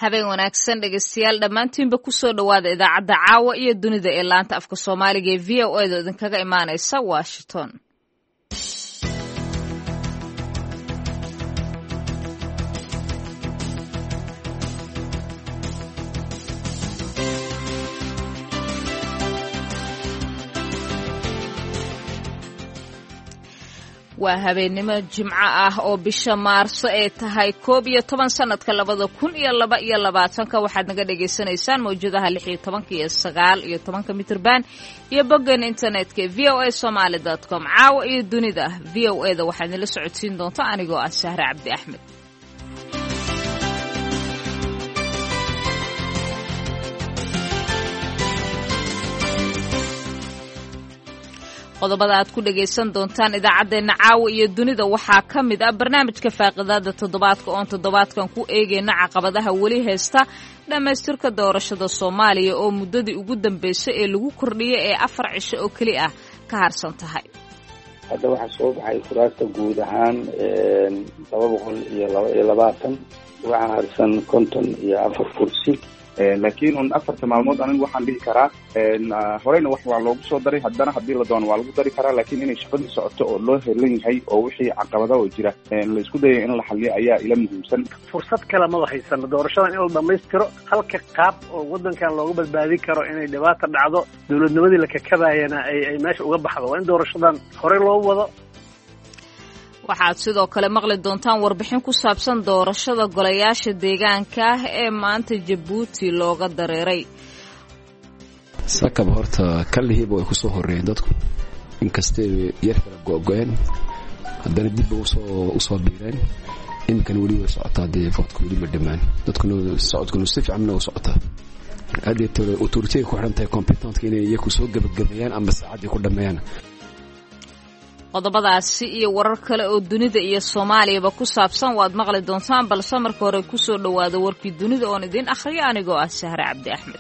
habeen wanaagsan dhegeystayaal dhammaantiinba ku soo dhowaada idaacadda caawa iyo dunida ee laanta afka soomaaliga ee v o a da idinkaga imaanaysa Washington. waa habeenimo jimco ah oo bisha Maarso ee tahay 11 sanadka 2022 waxaad naga dhageysanaysaan mawjadaha 16 iyo 9 iyo 10 mitir band iyo boggan internetka voasomali.com. caawa iyo dunida VOA da waxaad nala socodsiin doontaa anigoo ah Sahra Cabdi Axmed. qodobada aad ku dhageysan doontaan idaacadeena caawa iyo dunida waxaa ka mid ah barnaamijka faaqidaada toddobaadka oon toddobaadkan ku eegayna caqabadaha weli haysta dhamaystirka doorashada Soomaaliya oo muddadii ugu dambeysay ee lagu kordhiyay ee 4 cisho oo kali ah ka harsan tahay. hadda waxa soo baxay kuraasta guud ahaan 220 waxa harsan 54 kursi laakiin on 4 maalmood anigu waxaan dhihi karaa horeyna wax waa loogu soo daray haddana haddii la doono waa lagu dari karaa laakiin inay shaqadii socoto oo loo helan yahay oo wixii caqabada oo jira la isku dayo in la xalliyo ayaa ila muhiimsan. fursad kale ma haysan doorashadan in la dhamaystiro halka qaab oo wadankan looga badbaadin karo inay dhibaato dhacdo dawladnimadii la kakabayana ay meesha uga baxdo waa in doorashadan hore loo wado. waxaad sidoo kale maqli doontaan warbixin ku saabsan doorashada golayaasha deegaanka ah ee maanta Djibouti looga dareeray. sakab horta kalihiiba way ku soo horeeyeen dadku inkastoo yar kala go'go'een haddana dib u soo biireen imkan wali way socotaa deefoodku wali ma dhamaan dadkuna socodkuna si fiican u socotaa adeetooda autorité ku xirantahay competentka inay iyagu soo gabagabeeyaan ama saacadii ku dhameeyaan. qodobadaasi iyo warar kale oo dunida iyo Soomaaliyaba ku saabsan waad maqli doontaan balse marka hore ku soo dhawaada warkii dunida oo idin akhriyo anigoo ah Sahra Cabdi Axmed.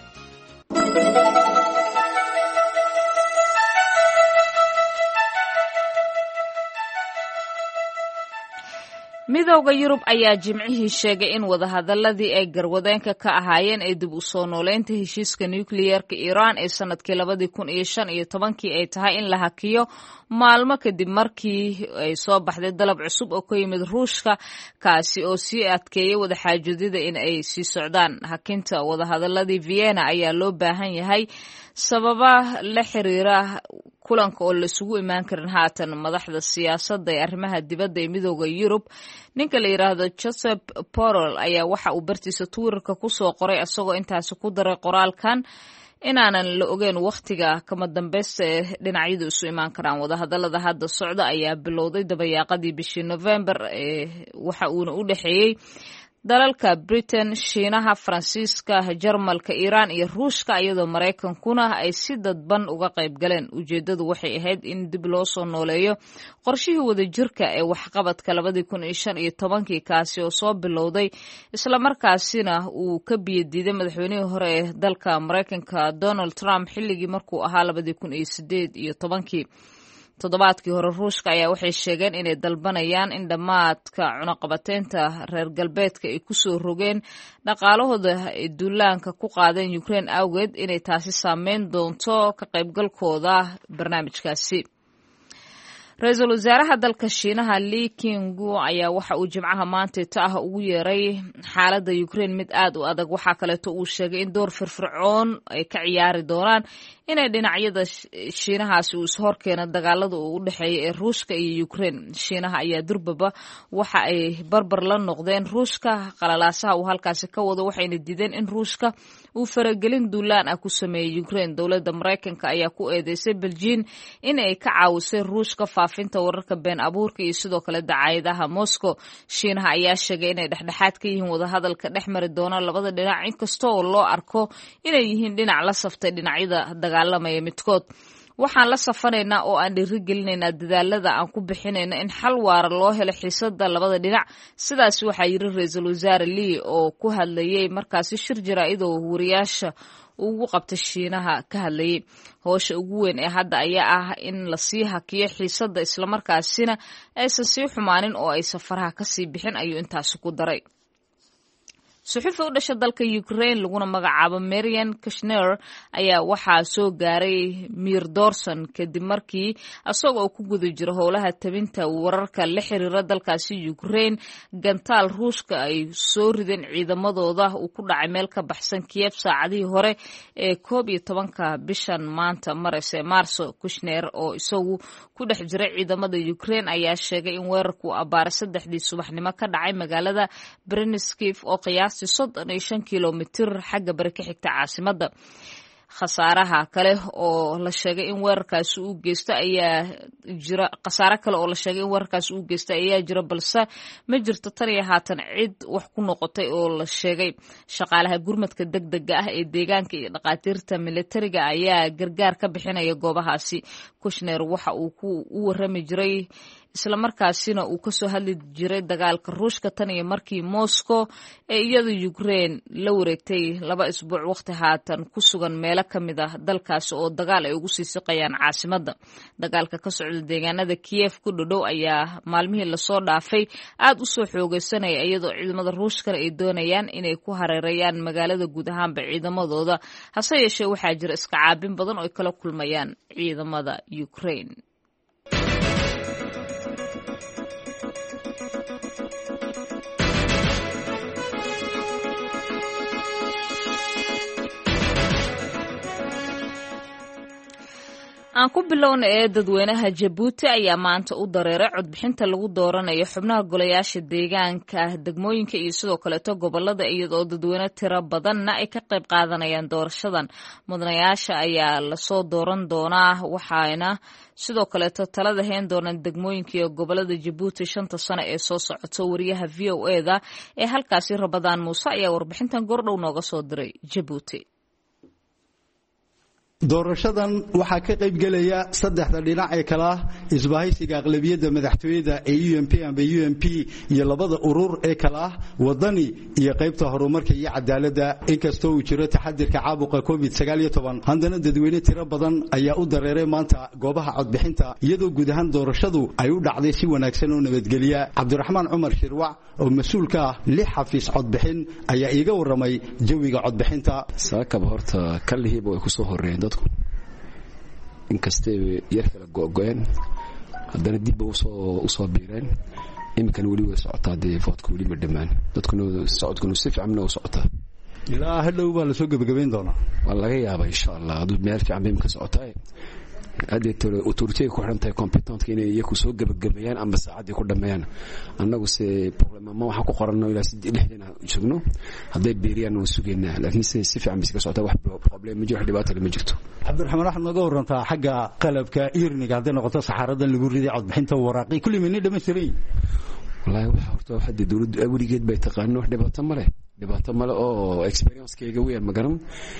midowga Yurub ayaa jimcihii sheegay in wadahadaladii ay garwadeenka ka ahaayeen ee dib u soo nooleynta heshiiska nuclear-ka Iran ee sanadkii 2015 ay tahay in la hakiyo maalmo kadib markii ay soo baxday dalab cusub oo ka yimid Ruushka kaasi oo sii adkeeyay wadaxaajoodida in ay sii socdaan. hakinta wadahadaladii Vienna ayaa loo baahan yahay sababa la xiriira kulanka oo la isugu imaan karin haatan madaxda siyaasadda ee arrimaha dibadda ee midowga Yurub. ninka la yiraahdo Josep Borrell ayaa waxa uu bartiisa Twitterka ku soo qoray asagoo intaasi ku daray qoraalkan inaanan la ogeyn waqtiga kama dambaysta ee dhinacyadu isu imaan karaan. wadahadalada hadda socda ayaa bilowday dabayaaqadii bishii November waxa uuna u dhaxeeyay dalalka Britain, Shiinaha, Faransiiska, Jarmalka, Iran iyo Ruushka iyadoo Mareykankuna ay si dadban uga qayb galeen. ujeedadu waxay ahayd in dib loo soo nooleeyo qorshihii wadajirka ee waxqabadka 2015 kaasi oo soo bilowday isla markaasina uu ka biyadiiday madaxweynihii hore ee dalka Mareykanka Donald Trump xilligii markuu ahaa 2018. toddobaadkii hore Ruushka ayaa waxay sheegeen inay dalbanayaan in dhammaadka cunaqabateynta reer galbeedka ay ku soo rogeen dhaqaalahooda ay duulaanka ku qaadeen Ukraine awgeed inay taasi saameyn doonto ka qaybgalkooda barnaamijkaasi. ra-iisul wasaaraha dalka Shiinaha Li Qiangu ayaa waxa uu jimcaha maanta ugu yeeray xaaladda Ukraine mid aad u adag. waxaa kaleeto uu sheegay in door firfircoon ay ka ciyaari doonaan inay dhinacyada Shiinahaasi uu ishor keeno dagaalada u dhaxeeya ee Ruushka iyo Ukraine. Shiinaha ayaa durbaba waxa ay barbar la noqdeen Ruushka qalalaasaha uu halkaasi ka wado waxayna diideen in Ruushka uu faragelin duulaan ah ku sameeyay Ukraine. dowladda Mareykanka ayaa ku eedeysay Beijing in ay ka caawisay Ruushka faafinta wararka been abuurka iyo sidoo kale dacaayadaha Moscow. Shiinaha ayaa sheegay inay dhexdhexaad ka yihiin wadahadalka dhexmari doona labada dhinac inkastoo loo arko inay yihiin dhinac la saftay dhinacyada dagaalamaya midkood. waxaan la safanaynaa oo aan dhiirigelinaynaa dadaalada aan ku bixinayna in xal waara loo helo xiisada labada dhinac. sidaas waxaa yiri ra-iisul wasaare Lee oo ku hadlayay markaasi shir jaraa'id oo wariyaasha ugu qabtay Shiinaha ka hadlayay. howsha ugu weyn ee hadda ayaa ah in la sii hakiyo xiisada isla markaasina aysan sii xumaanin oo ay safaraha ka sii bixin ayuu intaas ku daray. suxufi u dhasha dalka Ukraine laguna magacaabo Marian Kushner ayaa waxaa soo gaaray Mir Dorson kadib markii asagoo ku guda jiro howlaha tabinta wararka la xiriira dalkaasi Ukraine gantaal Ruushka ay soo rideen ciidamadooda uu ku dhacay meel ka baxsan Kiev saacadihii hore ee 11ka bishan maanta Maarso. Kushner oo isagu ku dhex jira ciidamada Ukraine ayaa sheegay in weerarku abaar 3 subaxnimo ka dhacay magaalada Bryansk oo qiyaastii 35 kilomitir xagga bari ka xigta caasimadda. khasaaraha kale oo la sheegay in weerarkaasi uu geysto ayaa jira balse ma jirto tan iyo haatan cid wax ku noqotay oo la sheegay. shaqaalaha gurmadka degdega ah ee deegaanka iyo dhaqaatiirta militariga ayaa gargaar ka bixinaya goobahaasi. Kushner waxa uu u warrami jiray isla markaasina uu kasoo hadli jiray dagaalka Ruushka tan iyo markii Moscow ee iyada Ukraine la wareegtay 2 isbuuc waqti haatan ku sugan meelo kamid ah dalkaasi oo dagaal ay ugu sii siqayaan caasimadda. dagaalka ka socda deegaanada Kiev ku dhow ayaa maalmihii la soo dhaafay aad u soo xoogeysanaya iyadoo ciidamada Ruushka ay doonayaan inay ku hareerayaan magaalada guud ahaanba ciidamadooda. hase yeeshee waxaa jira iska caabin badan oo ay kala kulmayaan ciidamada Ukraine. aan ku bilowna ee dadweynaha Jabuuti ayaa maanta u dareeray codbixinta lagu dooranayo xubnaha golayaasha deegaanka degmooyinka iyo sidoo kaleeto gobolada iyadoo dadweyne tiro badanna ay ka qayb qaadanayaan doorashadan. mudanayaasha ayaa lasoo dooran doonaa waxaana sidoo kaleeto talada hayn doonaan degmooyinka iyo gobolada Jabuuti 5 sano ee soo socoto. wariyaha VOA-da ee halkaasi Rabadaan Muuse ayaa warbixintan goordhow nooga soo diray Jabuuti. doorashadan waxaa ka qayb galaya saddexda dhinac ee kala isbahaysiga aqlabiyadda madaxtooyada ee UMP iyo labada urur ee kala wadani iyo qaybta horumarka iyo cadaaladda. inkastoo uu jiro taxadirka caabuqa COVID-19 haddana dadweyne tiro badan ayaa u dareeray maanta goobaha codbixinta iyadoo guud ahaan doorashadu ay u dhacday si wanaagsan oo nabadgelya. Cabdiraxmaan Cumar Shirwac oo mas'uul ka ah 6 xafiis codbixin ayaa iiga waramay jawiga codbixinta. saakab horta kallihiiba way ku soo horreeyeen inkastay yar kala go'go'een haddana dib u soo biireen. iminkana weli way socotaa voodku weli ma dhammaan dadkuna socodkuna si fiican u socotaa ilaa hadhow baa la soo gabagabeyn doonaa. waa laga yaabaa insha Allah hadduu meel fiican imika socotaa adeetore autorité ku xirantahay competent inay iyagu soo gabagabeeyaan ama saacadii ku dhameeyaan. annagu se problema waxa ku qoranno ilaa 6 joogno haday beeriyaan oo sugeynaa laakiin si fiican bis ka socota wax problem ma jiro dhibaato ma jirto. Cabdiraxmaan waxaad naga warantaa xagga qalabka irniga haday noqoto saxaradan lagu riday codbixinta waraaqi kulli min dhameystiray. wallahi waxa horta waxa dawladdu awligeed bay taqaano wax dhibaato male oo experience-kayga weeyaan magaran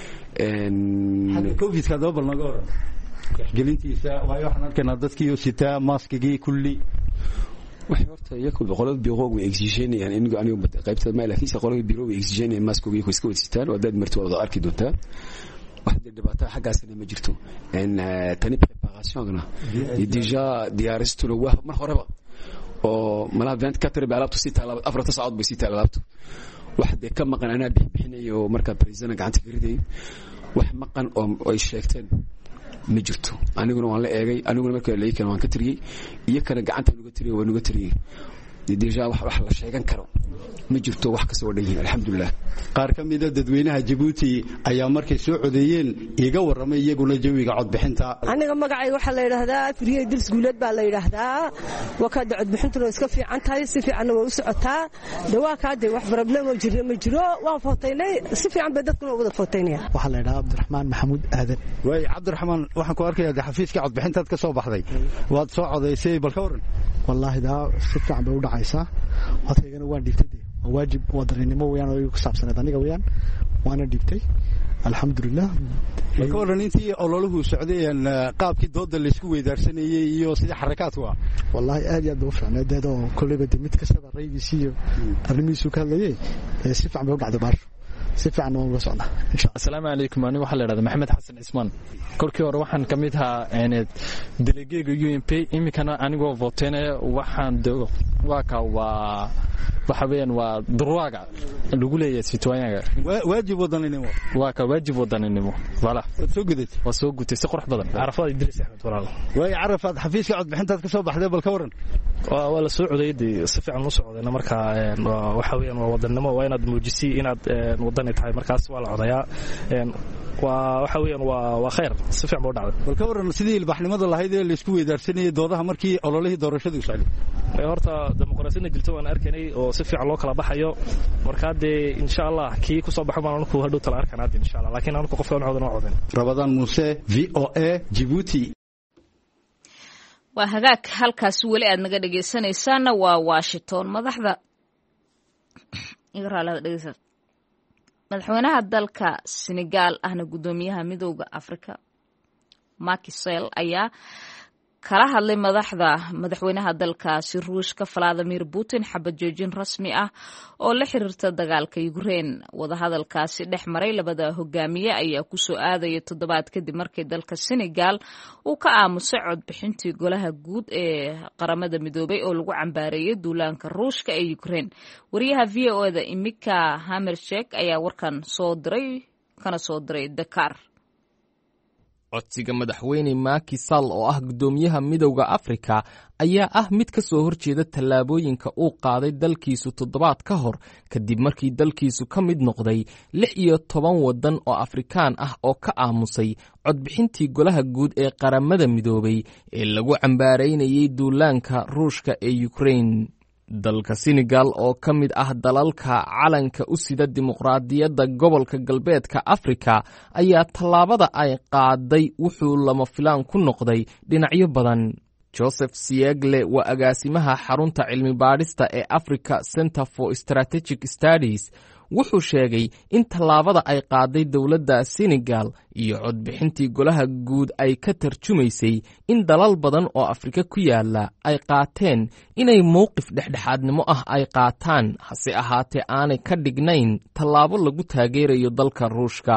COVID-ka dabal naga waran gelintiisa waayo waxaan arkaynaa dadkii oo sitaa maaskigii kulli waxay horta iyagu qolada biroog way exigenayaan in anigu qaybta ma laakiin qolada biroog way exigenayaan maaskigii iska wasitaan oo dad marti wada arki doontaa wax dhibaato xaggaasna ma jirto tani preparation-na déjà diyaaristu waa mar horeba oo malaa 24 bilaabto si talaab 4 saacadood bay si talaabto wax de ka maqan ana bixinayo marka president gacanta ka riday wax maqan oo ay sheegteen ma jirto. aniguna waan la eegay aniguna markii la eegay waan ka tiriyay iyo kana gacanta nuga tiriyay deja wax la sheegan karo ma jirto wax ka soo dhayin alxamdulillah. qaar ka mid ah dadweynaha Djibouti ayaa markay soo codeeyeen iga waramay iyaguna jawiga codbixinta. aniga magacayga waxa la yiraahdaa Firiyay Dirs Guuleed baa la yiraahdaa wakada codbixintu iska fiican tahay si fiican way u socotaa dhawaa ka day wax problem oo jiro ma jiro waan footaynay si fiican bay dadku wada footaynaya. waxa la yiraahdaa Cabdiraxmaan Maxamuud Aadan. way Cabdiraxmaan waxaan ku arkayaa xafiiska codbixintaad ka soo baxday waad soo codeysay bal ka waran. wallahi daa si fiican bay u dhacaysaa codkaygana waan dhigtay waajib wadaninimo weeyaan oo ku saabsaneed aniga weeyaan waana dhigtay alxamdulillah. ka waran intii ololuhu socdeen qaabkii dooda la isku weydaarsanayay iyo sida xarakaadku ah wallahi aad iyo aad u fiicnaadeed oo kulliba mid kasta raydiisi iyo arrimihiisu ka hadlayay si fiican bay u dhacday baasho si fiican oo socda insha Allah. Assalaamu alaykum ani waxa la yiraahdaa Maxamed Xasan Ismaan korkii hore waxaan kamid ahaa delegate UMP imikana anigoo voteynaya waxaan waa waxa weeyaan waa durwaaga lagu leeyahay citoyenka waajib wadaninimo waa ka waajib wadaninimo wala soo gudtay si qurux badan Arafad Idris Ahmed walaal way Arafad xafiiska cod bixintaad ka soo baxday bal ka waran waa la soo codeeyay si fiican u socdayna marka waxa weeyaan waa wadanimo waa inaad muujisi inaad wadani tahay markaas waa la codayaa waxa weeyaan waa khayr si fiican buu dhacday bal ka waran sidii ilbaxnimada lahayd ee la isku weedaarsanayay doodaha markii ololihii doorashadu u socday horta dimuqraasiyadda jirto waan arkanay oo si fiican loo kala baxayo marka de insha Allah kii ku soo baxo baan ku hadhow tala arkanaa insha Allah laakiin aan qofka aan codan Ramadan Muuse VOA Djibouti waa hagaag halkaas weli aad naga dhageysanaysaana waa Washington madaxweynaha dalka Senegal ahna gudoomiyaha midowga Afrika Macky Sall ayaa kala hadlay madaxweynaha dalkaasi Ruushka Vladimir Putin xabad joojin rasmi ah oo la xiriirta dagaalka Ukraine wadahadalkaasi dhex maray labada hogaamiye ayaa ku soo aadaya toddobaad kadib markii dalka Senegal uu ka aamusay codbixintii golaha guud ee qaramada midoobay oo lagu cambaareeyay duulaanka Ruushka ee Ukraine wariyaha VOA-da Imika Hamerchek ayaa warkan soo diray Dakar codsiga madaxweyne Macky Sall oo ah gudoomiyaha midowga Afrika ayaa ah mid ka soo horjeeda tallaabooyinka uu qaaday dalkiisu toddobaad ka hor kadib markii dalkiisu ka mid noqday 16 wadan oo Afrikaan ah oo ka aamusay codbixintii golaha guud ee qaramada midoobay ee lagu cambaareynayay duulaanka Ruushka ee Ukraine dalka Senegal oo ka mid ah dalalka calanka u sida dimuqraadiyadda gobolka galbeedka Afrika ayaa tallaabada ay qaaday wuxuu lama filaan ku noqday dhinacyo badan Joseph Siegle waa agaasimaha xarunta cilmi baadhista ee Africa Center for Strategic Studies wuxuu sheegay in tallaabada ay qaaday dowladda Senegal iyo codbixintii golaha guud ay ka tarjumaysay in dalal badan oo Afrika ku yaala ay qaateen inay mowqif dhexdhexaadnimo ah ay qaataan hase ahaatee aanay ka dhignayn tallaabo lagu taageerayo dalka Ruushka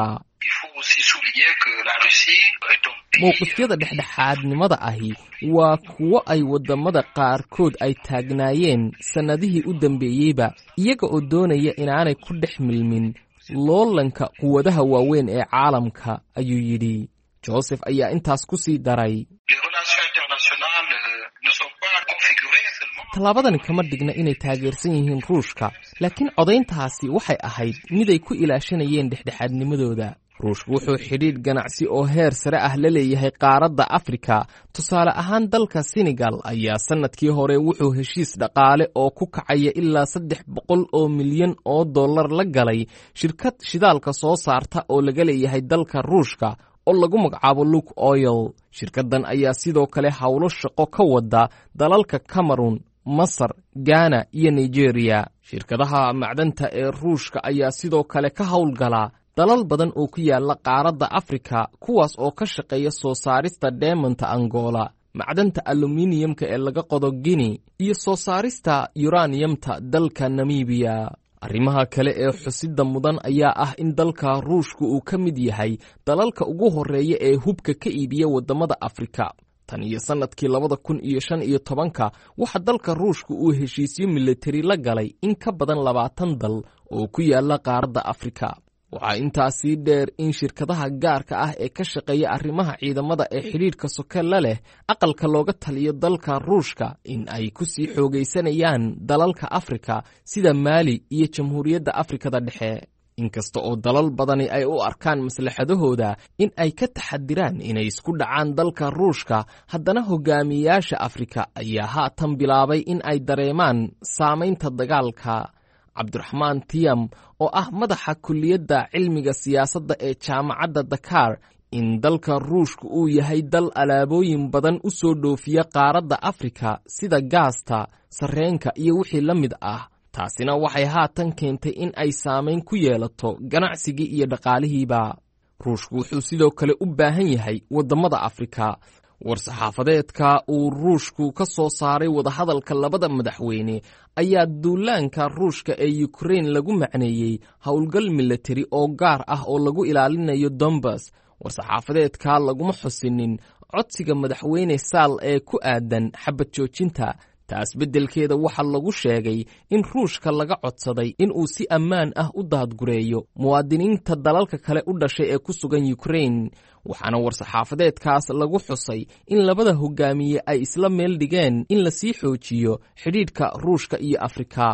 mowqifyada dhexdhexaadnimada ahi waa kuwo ay wadamada qaarkood ay taagnaayeen sannadihii u dambeeyeyba iyaga oo doonaya inaanay ku dhex milmin loolanka quwadaha waaweyn ee caalamka ayuu yidhi Joseph ayaa intaas ku sii daray tallaabadani kama dhigna inay taageersan yihiin Ruushka laakiin codayntaasi waxay ahayd mid ay ku ilaashanayeen dhexdhexaadnimadooda Ruushku wuxuu xidhiidh ganacsi oo heer sare ah la leeyahay qaaradda Afrika tusaale ahaan dalka Senegal ayaa sanadkii hore wuxuu heshiis dhaqaale oo ku kacaya ilaa 300 oo milyan oo dollar la galay shirkad shidaalka soo saarta oo laga leeyahay dalka Ruushka oo lagu magacaabo Luke Oil shirkadan ayaa sidoo kale hawlo shaqo ka wada dalalka Cameroon Masar Ghana iyo Nigeria shirkadaha macdanta ee Ruushka ayaa sidoo kale ka hawlgala dalal badan oo ku yaala qaaradda Afrika kuwaas oo ka shaqeeya soo saarista diamond Angola macdanta aluminiumka ee laga qodo Guinea iyo soo saarista uraniumta dalka Namibia arrimaha kale ee xusida mudan ayaa ah in dalka Ruushku uu ka mid yahay dalalka ugu horeeya ee hubka ka iibiya wadamada Afrika tan iyo sanadkii 2015 waxa dalka Ruushku uu heshiisyo military la galay in ka badan 20 dal oo ku yaala qaaradda Afrika waxaa intaasi dheer in shirkadaha gaarka ah ee ka shaqeeya arrimaha ciidamada ee xiriirka soka la leh aqalka looga taliyo dalka Ruushka in ay ku sii xoogaysanayaan dalalka Afrika sida Mali iyo Jamhuuriyadda Afrikada Dhexe inkasta oo dalal badani ay u arkaan maslaxadahooda in ay ka taxadiraan inay isku dhacaan dalka Ruushka haddana hogaamiyaasha Afrika ayaa haatan bilaabay in ay dareemaan saameynta dagaalka Cabdiraxmaan Tiyam oo ah madaxa kulliyadda cilmiga siyaasadda ee jaamacadda Dakar in dalka Ruushka uu yahay dal alaabooyin badan u soo dhoofiya qaaradda Afrika sida gaasta, sarreenka iyo wixii la mid ah taasina waxay haatan keentay in ay saameyn ku yeelato ganacsigii iyo dhaqaalihiiba Ruushku wuxuu sidoo kale u baahan yahay wadamada Afrika war-saxaafadeedka uu Ruushku ka soo saaray wadahadalka labada madaxweyne ayaa duulaanka Ruushka ee Ukraine lagu macneeyay howlgal military oo gaar ah oo lagu ilaalinayo Donbas war-saxaafadeedka laguma xusinin codsiga madaxweyne Sall ee ku aadan xabad joojinta taas beddelkeeda waxaa lagu sheegay in ruushka laga codsaday in uu si ammaan ah u daadgureeyo muwaadiniinta dalalka kale u dhashay ee ku sugan Ukraine, waxaana war-saxaafadeedkaas lagu xusay in labada hogaamiye ay isla meel dhigeen in la sii xoojiyo xidhiidhka Ruushka iyo Afrika.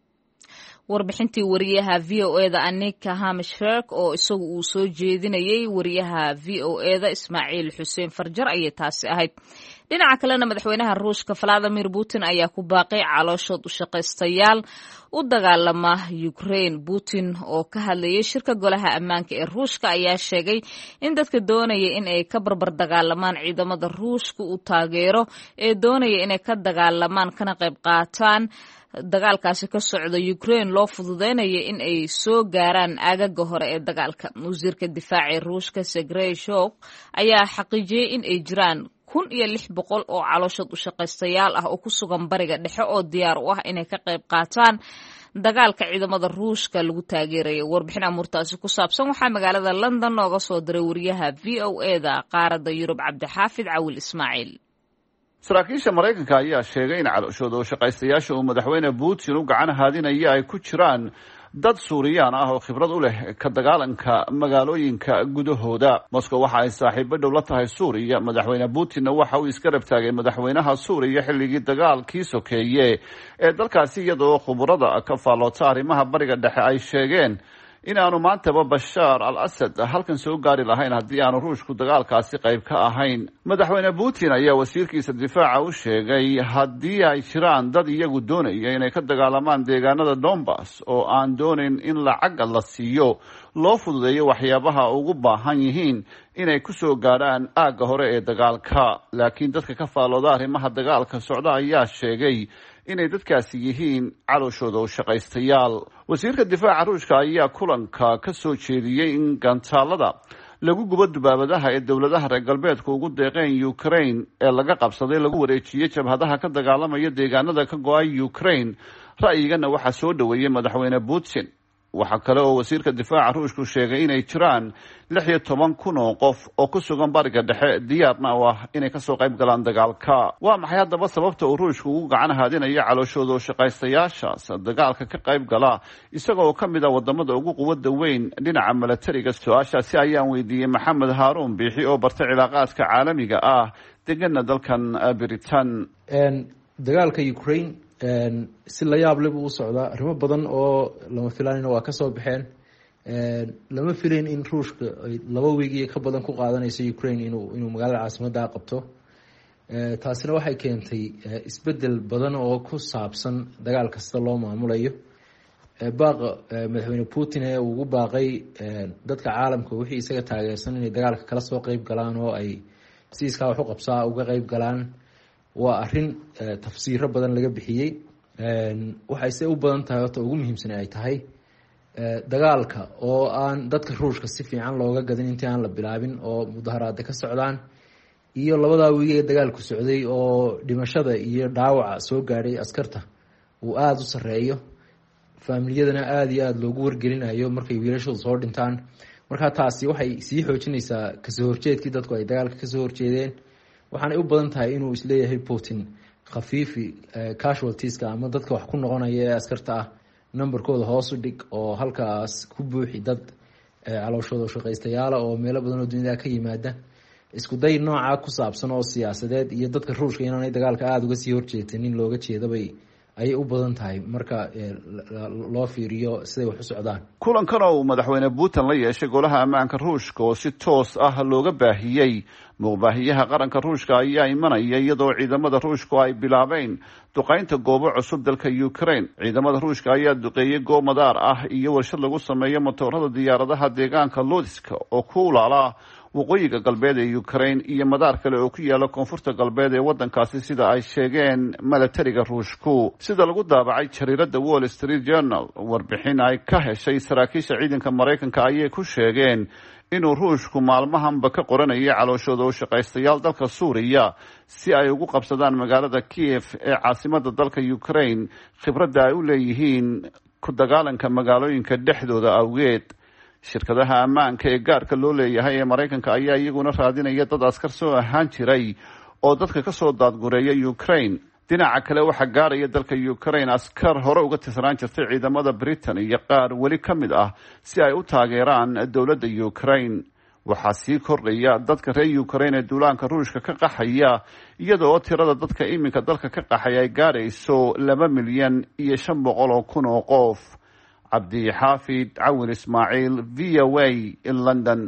warbixintii wariyaha VOA-da Anika Hamishberg oo isagu uu soo jeedinayay wariyaha VOA-da Ismaaciil Xuseen Farjar ayay taasi ahayd. dhinaca kalena madaxweynaha Ruushka Vladimir Putin ayaa ku baaqay calooshood u shaqaystayaal u dagaalama Ukraine. Putin oo ka hadlayay shirka golaha ammaanka ee Ruushka ayaa sheegay in dadka doonaya in ay ka barbar dagaalamaan ciidamada Ruushka uu taageero ee doonaya inay ka dagaalamaan kana qayb qaataan dagaalkaasi ka socda Ukraine loo fududeynayo in ay soo gaaraan aagaga hore ee dagaalka. wasiirka difaaca ee Ruushka Sergei Shoigu ayaa xaqiijiyay in ay jiraan 1,600 oo calooshood u shaqaystayaal ah oo ku sugan bariga dhexe oo diyaar u ah inay ka qayb qaataan dagaalka ciidamada Ruushka lagu taageerayo. warbixin amurtaasi ku saabsan waxaa magaalada London nooga soo diray wariyaha VOA-da qaaradda Yurub Cabdixaafid Cawil Ismaaciil. saraakiisha Mareykanka ayaa sheegay in calooshooda oo shaqaystayaasha uu madaxweyne Putin u gacan haadinaya ay ku jiraan dad Suuriyaan ah oo khibrad u leh ka dagaalanka magaalooyinka gudahooda. Moscow waxa ay saaxiibo dhow la tahay Suuriya. madaxweyne Putinna waxa uu iska rabtaagay madaxweynaha Suuriya xilligii dagaalkii sokeeye ee dalkaasi, iyadoo khubarada ka faaloota arrimaha bariga dhexe ay sheegeen inaanu maantaba Bashaar al-Assad halkan soo gaari lahayn haddii aanu Ruushku dagaalkaasi qayb ka ahayn. madaxweyne Putin ayaa wasiirkiisa difaaca u sheegay haddii ay jiraan dad iyagu doonaya inay ka dagaalamaan deegaanada Donbass oo aan doonayn in lacag la siiyo loo fududeeyo waxyaabaha ugu baahan yihiin inay ku soo gaaraan aagga hore ee dagaalka. laakiin dadka ka faalooda arrimaha dagaalka socda ayaa sheegay inay dadkaasi yihiin calooshooda u shaqaystayaal. wasiirka difaaca Ruushka ayaa kulanka ka soo jeediyey in gantaalada lagu gubo dubaabadaha ee dowladaha reer galbeedku ugu deeqeen Ukraine ee laga qabsaday lagu wareejiyey jabhadaha ka dagaalamaya deegaanada ka go-ay Ukraine. ra'yigana waxaa soo dhoweeyey madaxweyne Putin. waxaa kale oo wasiirka difaaca Ruushku sheegay inay jiraan 16,000 oo qof oo ku sugan bariga dhexe diyaarna u ah inay kasoo qayb galaan dagaalka. waa maxay haddaba sababta uu Ruushku ugu gacan haadinayo calooshooda oo shaqaystayaashaas dagaalka ka qayb gala isagoo ka mid ah wadamada ugu quwadda weyn dhinaca milatariga? su-aashaasi ayaan weydiiyey Maxamed Haaruun Biixi oo bartay cilaaqaadka caalamiga ah degana dalkan Britain. dagaalka Ukraine si la yaab leh buu u socdaa. arrimo badan oo lama filaanina waa ka soo baxeen. lama filayn in Ruushka ay 2 wiig iyo ka badan ku qaadanayso Ukraine inuu magaalada caasimadda qabto. taasina waxay keentay isbedel badan oo ku saabsan dagaal kasta loo maamulayo. baaqa madaxweyne Putin ee ugu baaqay dadka caalamka wixii isaga taageersan inay dagaalka kala soo qayb galaan oo ay si iskaa wax u qabsaa uga qayb galaan waa arrin tafsiiro badan laga bixiyey. waxayse u badan tahay horta ugu muhiimsan ay tahay dagaalka oo aan dadka Ruushka si fiican looga gadin intii aan la bilaabin oo mudaharaada ka socdaan, iyo 2 wiig ee dagaalku socday oo dhimashada iyo dhaawaca soo gaadhay askarta uu aada u sareeyo. faamiliyadana aada iyo aada loogu wargelinayo markay wiilashooda soo dhintaan. marka taasi waxay sii xoojinaysaa kasoo horjeedkii dadku ay dagaalka kasoo horjeedeen. waxaanay u badan tahay inuu isleeyahay Putin khafiifi casualtieska ama dadka wax ku noqonaya ee askarta ah numberkooda hoos u dhig oo halkaas ku buuxi dad calooshooda shaqaystayaala oo meelo badan oo dunida ka yimaada. isku day nooca ku saabsan oo siyaasadeed iyo dadka Ruushka inaanay dagaalka aada uga sii horjeedin looga jeedabay ayay u badan tahay marka loo fiiriyo siday wax u socdaan. kulankan oo madaxweyne Putin la yeeshay golaha ammaanka Ruushka oo si toos ah looga baahiyey muqbaahiyaha qaranka Ruushka ayaa imanaya iyadoo ciidamada Ruushka ay bilaabeen duqeynta goobo cusub dalka Ukraine. ciidamada Ruushka ayaa duqeeyay goob madaar ah iyo warshad lagu sameeyo matoorada diyaaradaha deegaanka Lodsk oo ku laala waqooyiga galbeed ee Ukraine iyo madaar kale oo ku yaala koonfurta galbeed ee wadankaasi sida ay sheegeen milatariga Ruushku. sida lagu daabacay jariirada Wall Street Journal, warbixin ay ka heshay saraakiisha ciidanka Mareykanka ayay ku sheegeen inuu Ruushku maalmahanba ka qoranayay calooshooda oo shaqaystayaal dalka Suuriya si ay ugu qabsadaan magaalada Kiev ee caasimadda dalka Ukraine. khibradda ay u leeyihiin ku dagaalanka magaalooyinka dhexdooda awgeed. shirkadaha ammaanka ee gaarka loo leeyahay ee Mareykanka ayaa iyaguna raadinaya dad askar soo ahaan jiray oo dadka ka soo daadgureeya Ukraine. dhinaca kale waxaa gaaraya dalka Ukraine askar hore uga tirsanaan jirtay ciidamada Britain iyo qaar weli ka mid ah si ay u taageeraan dowladda Ukraine. waxaa sii kordhaya dadka reer Ukraine ee duulaanka Ruushka ka qaxaya iyadoo tirada dadka iminka dalka ka qaxaya ay gaarayso 2,500,000 oo qof. Cabdi Xaafid Cawil Ismaaciil, VOA in London.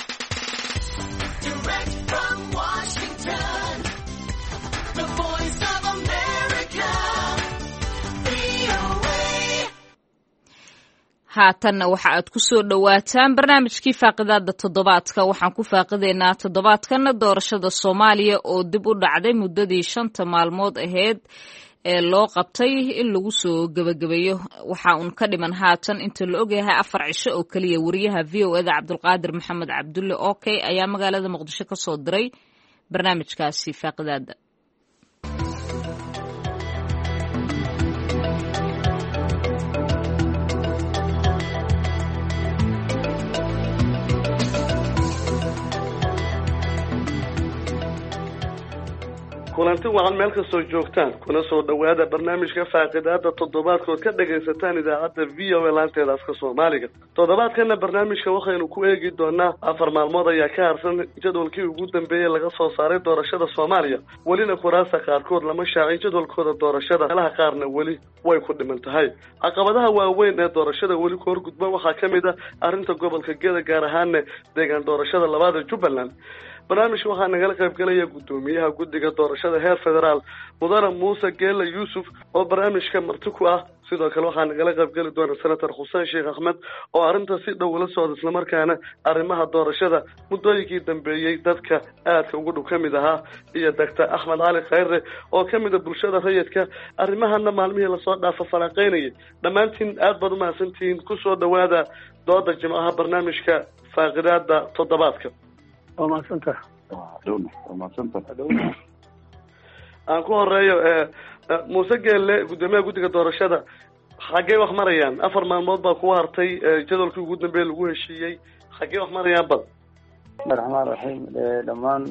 haatanna waxa aad ku soo dhawaataan barnaamijkii faaqidaada toddobaadka. waxaan ku faaqidaynaa toddobaadkana doorashada Soomaaliya oo dib u dhacday muddadii 5 maalmood ahayd ee loo qabtay in lagu soo gabagabeeyo. waxa uun ka dhiman haatan inta la ogyahay 4 cisho oo kaliya. wariyaha VOA-da Cabdulqaadir Maxamed Cabdulle Okay ayaa magaalada Muqdisho ka soo diray barnaamijkaasi faaqidaada. kulanti waxaan meel kastoo joogtaan kuna soo dhawaada barnaamijka faaqidaada toddobaadkood ka dhagaysataan idaacadda VOA laanteeda afka Soomaaliga. toddobaadkana barnaamijka waxaynu ku eegi doonaa 4 maalmood ayaa ka harsan jadwalkii ugu dambeeyay laga soo saaray doorashada Soomaaliya. welina kuraasta qaarkood lama shaacin jadwalkooda doorashada, meelaha qaarna weli way ku dhiman tahay. caqabadaha waaweyn ee doorashada weli ka horgudba waxaa ka mid ah arrinta gobolka Gedo, gaar ahaan deegaan doorashada labaad ee Jubbaland. barnaamijka waxaa nagala qayb galaya gudoomiyaha guddiga doorashada heer federaal mudane Muuse Geele Yuusuf oo barnaamijka marti ku ah. sidoo kale waxaa nagala qayb gali doona senator Xuseen Sheekh Axmed oo arrinta si dhow la socda, isla markaana arrimaha doorashada muddooyinkii dambeeyay dadka aadka ugu dhow kamid ahaa, iyo Dr. Axmed Cali Khayre oo kamid ah bulshada rayidka arrimahana maalmihii lasoo dhaafo falanqeynayay. dhammaantiin aad baad u mahadsantihiin. ku soo dhawaada dooda jimcaha barnaamijka faaqidaada toddobaadka. aan ku horeeyo Muuse Geele, gudoomiyaha guddiga doorashada. xaggee wax marayaan? 4 maalmood baa ku hartay jadwalkii ugu dambeeyay lagu heshiiyey. xaggee wax marayaan bad? Bismillahir Rahmaanir Rahiim. Dhammaan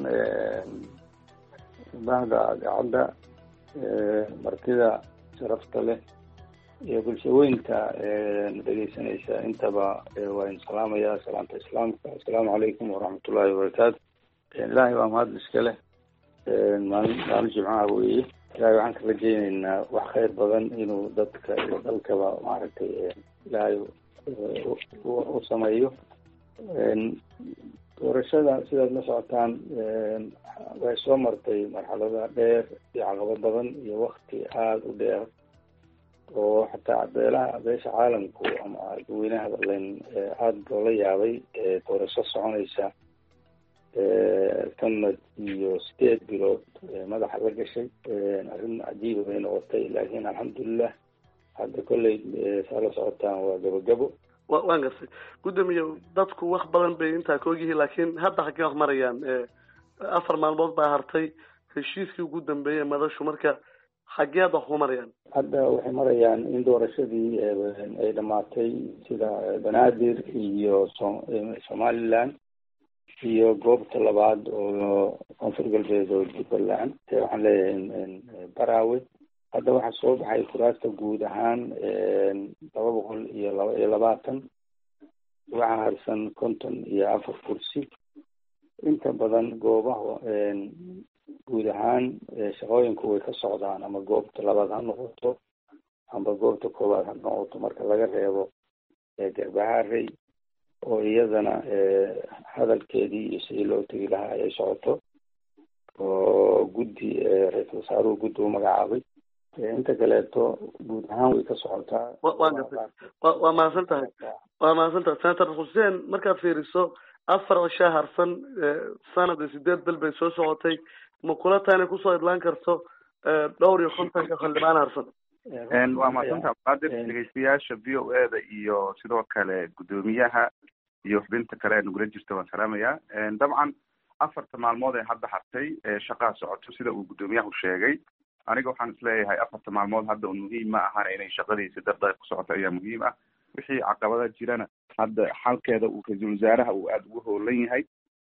bahda cadda martida sharafta leh iyo bulshooyinka dhageysanaysa intaba waan salaamayaa salaanta islaamka. Assalaamu calaykum waraxmatullaahi wabarakaatu. ilaahay waa mahad iska leh. maalin jimcaha weeye. ilaahay waxaan ka rajaynaynaa wax khayr badan inuu dadka iyo dalkaba maaragtay ilaahay u sameeyo. doorashada sidaad la socotaan way soo martay marxalada dheer iyo caqabad badan iyo waqti aada u dheer oo xataa beesha caalamku ama dadweynaha badan aada loola yaabay. doorasho soconaysa sanad iyo 8 bilood madaxa la gashay. arrin cajiiba bay noqotay, laakiin alxamdulilah hadda kolley saa la socotaan waa gabagabo. waan gartay gudoomiye, dadku wax badan bay intaa ka ogyihiin, laakiin hadda xaggee wax marayaan? 4 maalmood baa hartay heshiiskii ugu dambeeyay madashu, marka xaggee wax ku marayaan? hadda waxay marayaan in doorashadii ay dhamaatay sida Banaadir iyo Somaliland iyo goobta labaad oo koonfur galbeed oo Jubbaland. waxaan leeyahay Baraawe. hadda waxaa soo baxay kuraasta guud ahaan 220. waxaa harsan 54 kursi. inta badan goobaha guud ahaan shaqooyinku way ka socdaan, ama goobta labaad ha noqoto ama goobta koowaad ha noqoto, marka laga reebo Garbaharey oo iyadana hadalkeedii iyo sidii loo tegi lahaa ay socoto, oo guddi ra-iisul wasaaruhu guddi u magacaabay. inta kaleeto guud ahaan way ka socotaa. waa mahadsantahay senator Xuseen. markaad fiiriso 4 cisho harsan, sanad 8 bil bay soo socotay, ma kula tahay inay kusoo idlaan karto 250 xildhibaan harsan? waa mahadsantahay Cabdulqaadir. dhegeystayaasha VOA-da iyo sidoo kale gudoomiyaha iyo xubinta kale ee nagula jirta waan salaamayaa. dabcan 4 maalmood ee hadda hartay shaqaa socoto sida uu gudoomiyahu sheegay. aniga waxaan isleeyahay 4 maalmood hadda muhiim ma ahan inay shaqadiisa dardar ku socoto ayaa muhiim ah. wixii caqabada jirana hadda xalkeeda uu ra-iisul wasaaraha uu aada ugu hoolan yahay.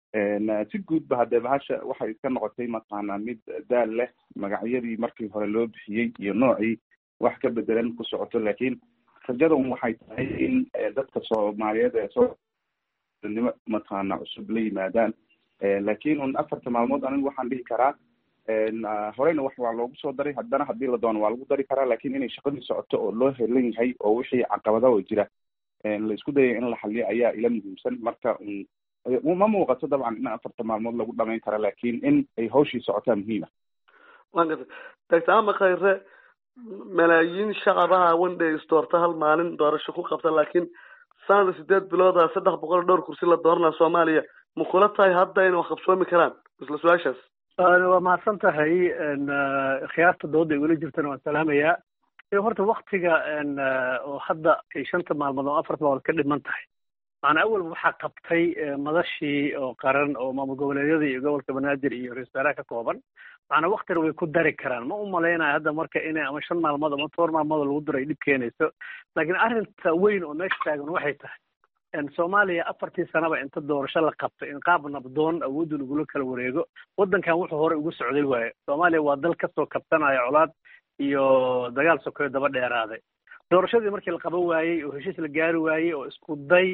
si guudba haddee bahasha waxay iska noqotay mataqaanaa mid daal leh, magacyadii markii hore loo bixiyey iyo noocii wax ka bedelan ku socoto. laakiin rajadan waxay tahay in dadka soomaaliyeed ee soonimo mataqaanaa cusub la yimaadaan. laakiin un 4 maalmood anigu waxaan dhihi karaa horeyna wax waa loogu soo daray, haddana haddii la doono waa lagu dari karaa. laakiin inay shaqadii socoto oo loo helan yahay oo wixii caqabada oo jira la isku dayay in la xaliyo ayaa ila muhiimsan. marka ma muuqato dabcan in 4 maalmood lagu dhamayn kara, laakiin in ay hawshii socotaa muhiima. waan gartay Dr. Ama Khayre, malaayiin shacabaha wandhay isdoorta hal maalin doorasho ku qabta, laakiin sanad 8 bilood 300 dhowr kursi la dooranaa Soomaaliya ma kula tahay hadda inay wax qabsoomi karaan? isla su'aashaas waa mahadsan tahay khiyaarta dooda ay weli jirtana waan salaamayaa. horta waktiga oo hadda ay 5 maalmood oo 4 maalmood ka dhiman tahay, macnaa awalba waxaa qabtay madashii oo qaran oo maamul goboleedyada iyo gobolka Banaadir iyo ra'iisul wasaaraha ka kooban. macnaa waqtina way ku dari karaan. ma u maleynayo hadda marka inay ama 5 maalmood ama 10 maalmood lagu daray dhib keenayso. laakiin arrinta weyn oo meesha taagan waxay tahay Soomaaliya 4 sanaba inta doorasho la qabtay in qaab nabdoon awood lagu kala wareego. wadankan wuxuu hore ugu socday waaye. Soomaaliya waa dal ka soo kabsanaya colaad iyo dagaal sokeyo daba dheeraaday. doorashadii markii la qaban waayey oo heshiis la gaari waayey oo isku day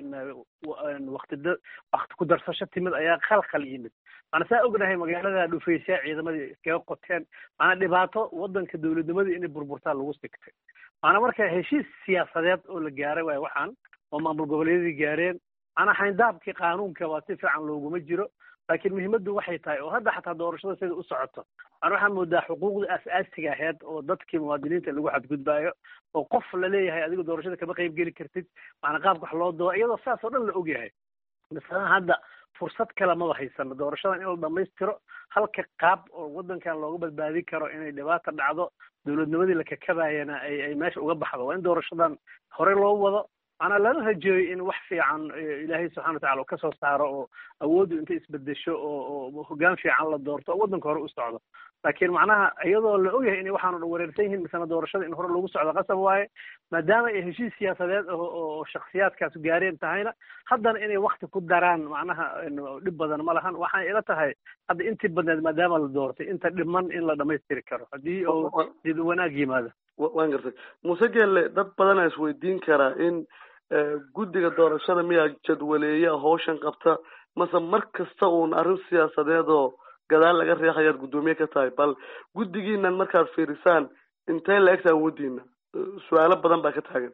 waqti ku darsasho timid ayaa khalkhal yimid. ana saa ognahay magaalada dhufaysa ciidamadii iskaga qoteen, ana dhibaato wadanka dawladnimadii inay burburtaa lagu sigtay. ana marka heshiis siyaasadeed oo la gaaray waay waxaan oo maamul goboleedyadii gaareen. ana xayndaabkii qaanuunka waa si fiican looguma jiro. laakiin muhiimaddu waxay tahay oo hadda xataa doorashada sida u socoto ana waxaan moodaa xuquuqda asaasiga ahayd oo dadkii muwaadiniinta lagu xadgudbaayo oo qof la leeyahay adiga doorashada kama qayb geli kartid, macna qaabka wax loo doo iyadoo saas oo dhan la og yahay. misalan hadda fursad kale ma haysan doorashadan in la dhamaystiro halka qaab oo wadankan looga badbaadin karo inay dhibaato dhacdo dawladnimadii la kakabayana ay meesha uga baxdo. waa in doorashadan hore loo wado. ana lana rajeeyo in wax fiican ilaahay subxaanahu wa ta'aala ka soo saaro oo awooddu inta isbedesho oo hoggaan fiican la doorto oo wadanka hore u socdo. laakiin macnaha iyadoo la ogyahay in waxaan oo wareersan yihiin misana doorashada in hore lagu socdo qasab waaye, maadaama ay heshiis siyaasadeed oo shakhsiyaadkaas gaareen tahayna haddana inay waqti ku daraan macnaha dhib badan ma lahan. waxaan ila tahay hadda intii badneed maadaama la doortay inta dhiman in la dhamaystiri karo haddii oo dib wanaag yimaado. waan gartay Muuse Geelle, dad badan ayaa isweydiin karaa in guddiga doorashada miyaa jadwaleeya hawshan qabta mase mar kasta uun arrin siyaasadeed oo gadaal laga riixayaad guddoomiye ka tahay. bal guddigiinan markaad fiirisaan intee la egta awoodiina? su-aalo badan baa ka taagan.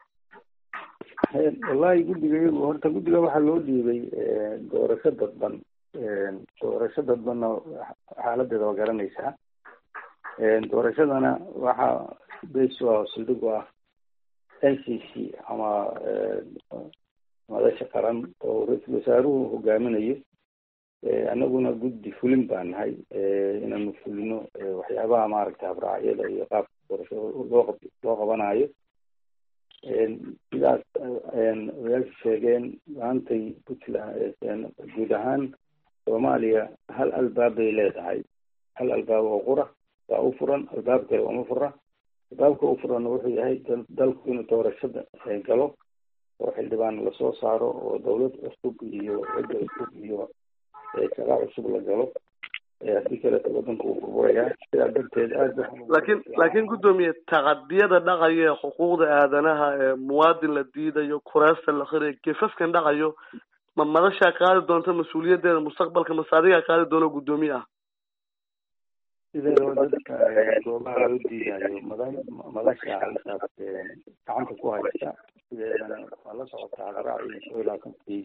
wallahi guddiga waxaa loo dhiibay doorasho dadban. doorasho dadbanna xaaladeeda waa garanaysaa. doorashadana waxaa base saldhig u ah NCC ama madasha qaran oo ra'iisul wasaaruhu hogaaminayo. anaguna guddi fulin baan nahay inaanu fulino waxyaabaha maaragtay habraacyada iyo qaabka doorashada loo qabanayo. sidaas odayaashu sheegeen maantay Puntland guud ahaan Soomaaliya hal albaab bay leedahay. hal albaab oo qura waa u furan, albaab kale uma fura. albaabka u furan wuxuu yahay dalku inuu doorashada galo oo xildhibaan lasoo saaro oo dawlad cusub iyo cidda cusub iyo shaqa cusub la galo. haddii kale wadanka uu burburayaa. sidaa darteed laakiin guddoomiye tacadiyada dhacaya ee xuquuqda aadanaha ee muwaadin la diidayo, kuraasta la khirayo, gefafkan dhacayo, ma madashaa qaadi doonta mas-uuliyaddeeda mustaqbalka mase adigaa qaadi doono guddoomiye ah? sidoo dadka goobaha loo diidayo madasha gacanta ku haysta sideedana waa la socotaa habraaci iyo ilaalintii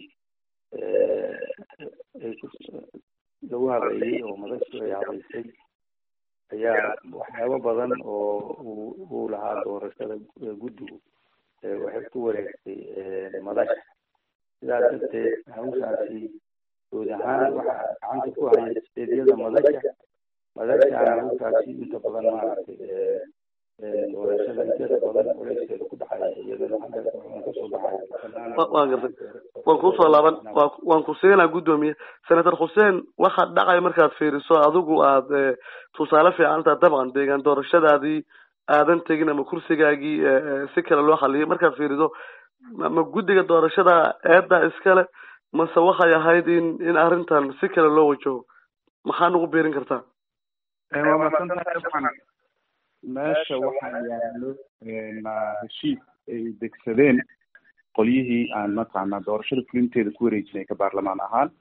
lagu habeeyey oo madashu ay habeysay ayaa waxyaabo badan oo uu lahaa doorashada guddigu waxay ku wareegtay madasha. sidaas darteed hawshaasi guud ahaan waxaa gacanta ku haya steedyada madasha hawshaasi inta badan maaragtay doorashada inteeda badan culeyskeeda ku dhacaya iyadana xagga kasoo baxaya. waan gartay waan kusoo laaban waan ku siinaa guddoomiye. senator Xuseen, waxa dhacay markaad fiiriso adigu aad tusaale fiican tahay dabcan deegaan doorashadaadii aadan tegin ama kursigaagii si kale loo xaliyay markaad fiiriso ma guddiga doorashada eedda iskale mase waxay ahayd in arrintan si kale loo wajaho maxaa nagu biirin kartaa? waa masantahay. meesha waxaa yaalo heshiis ay degsadeen qolyihii aan mataqaanaa doorashada fulinteeda ku wareejinay ka baarlamaan ahaan.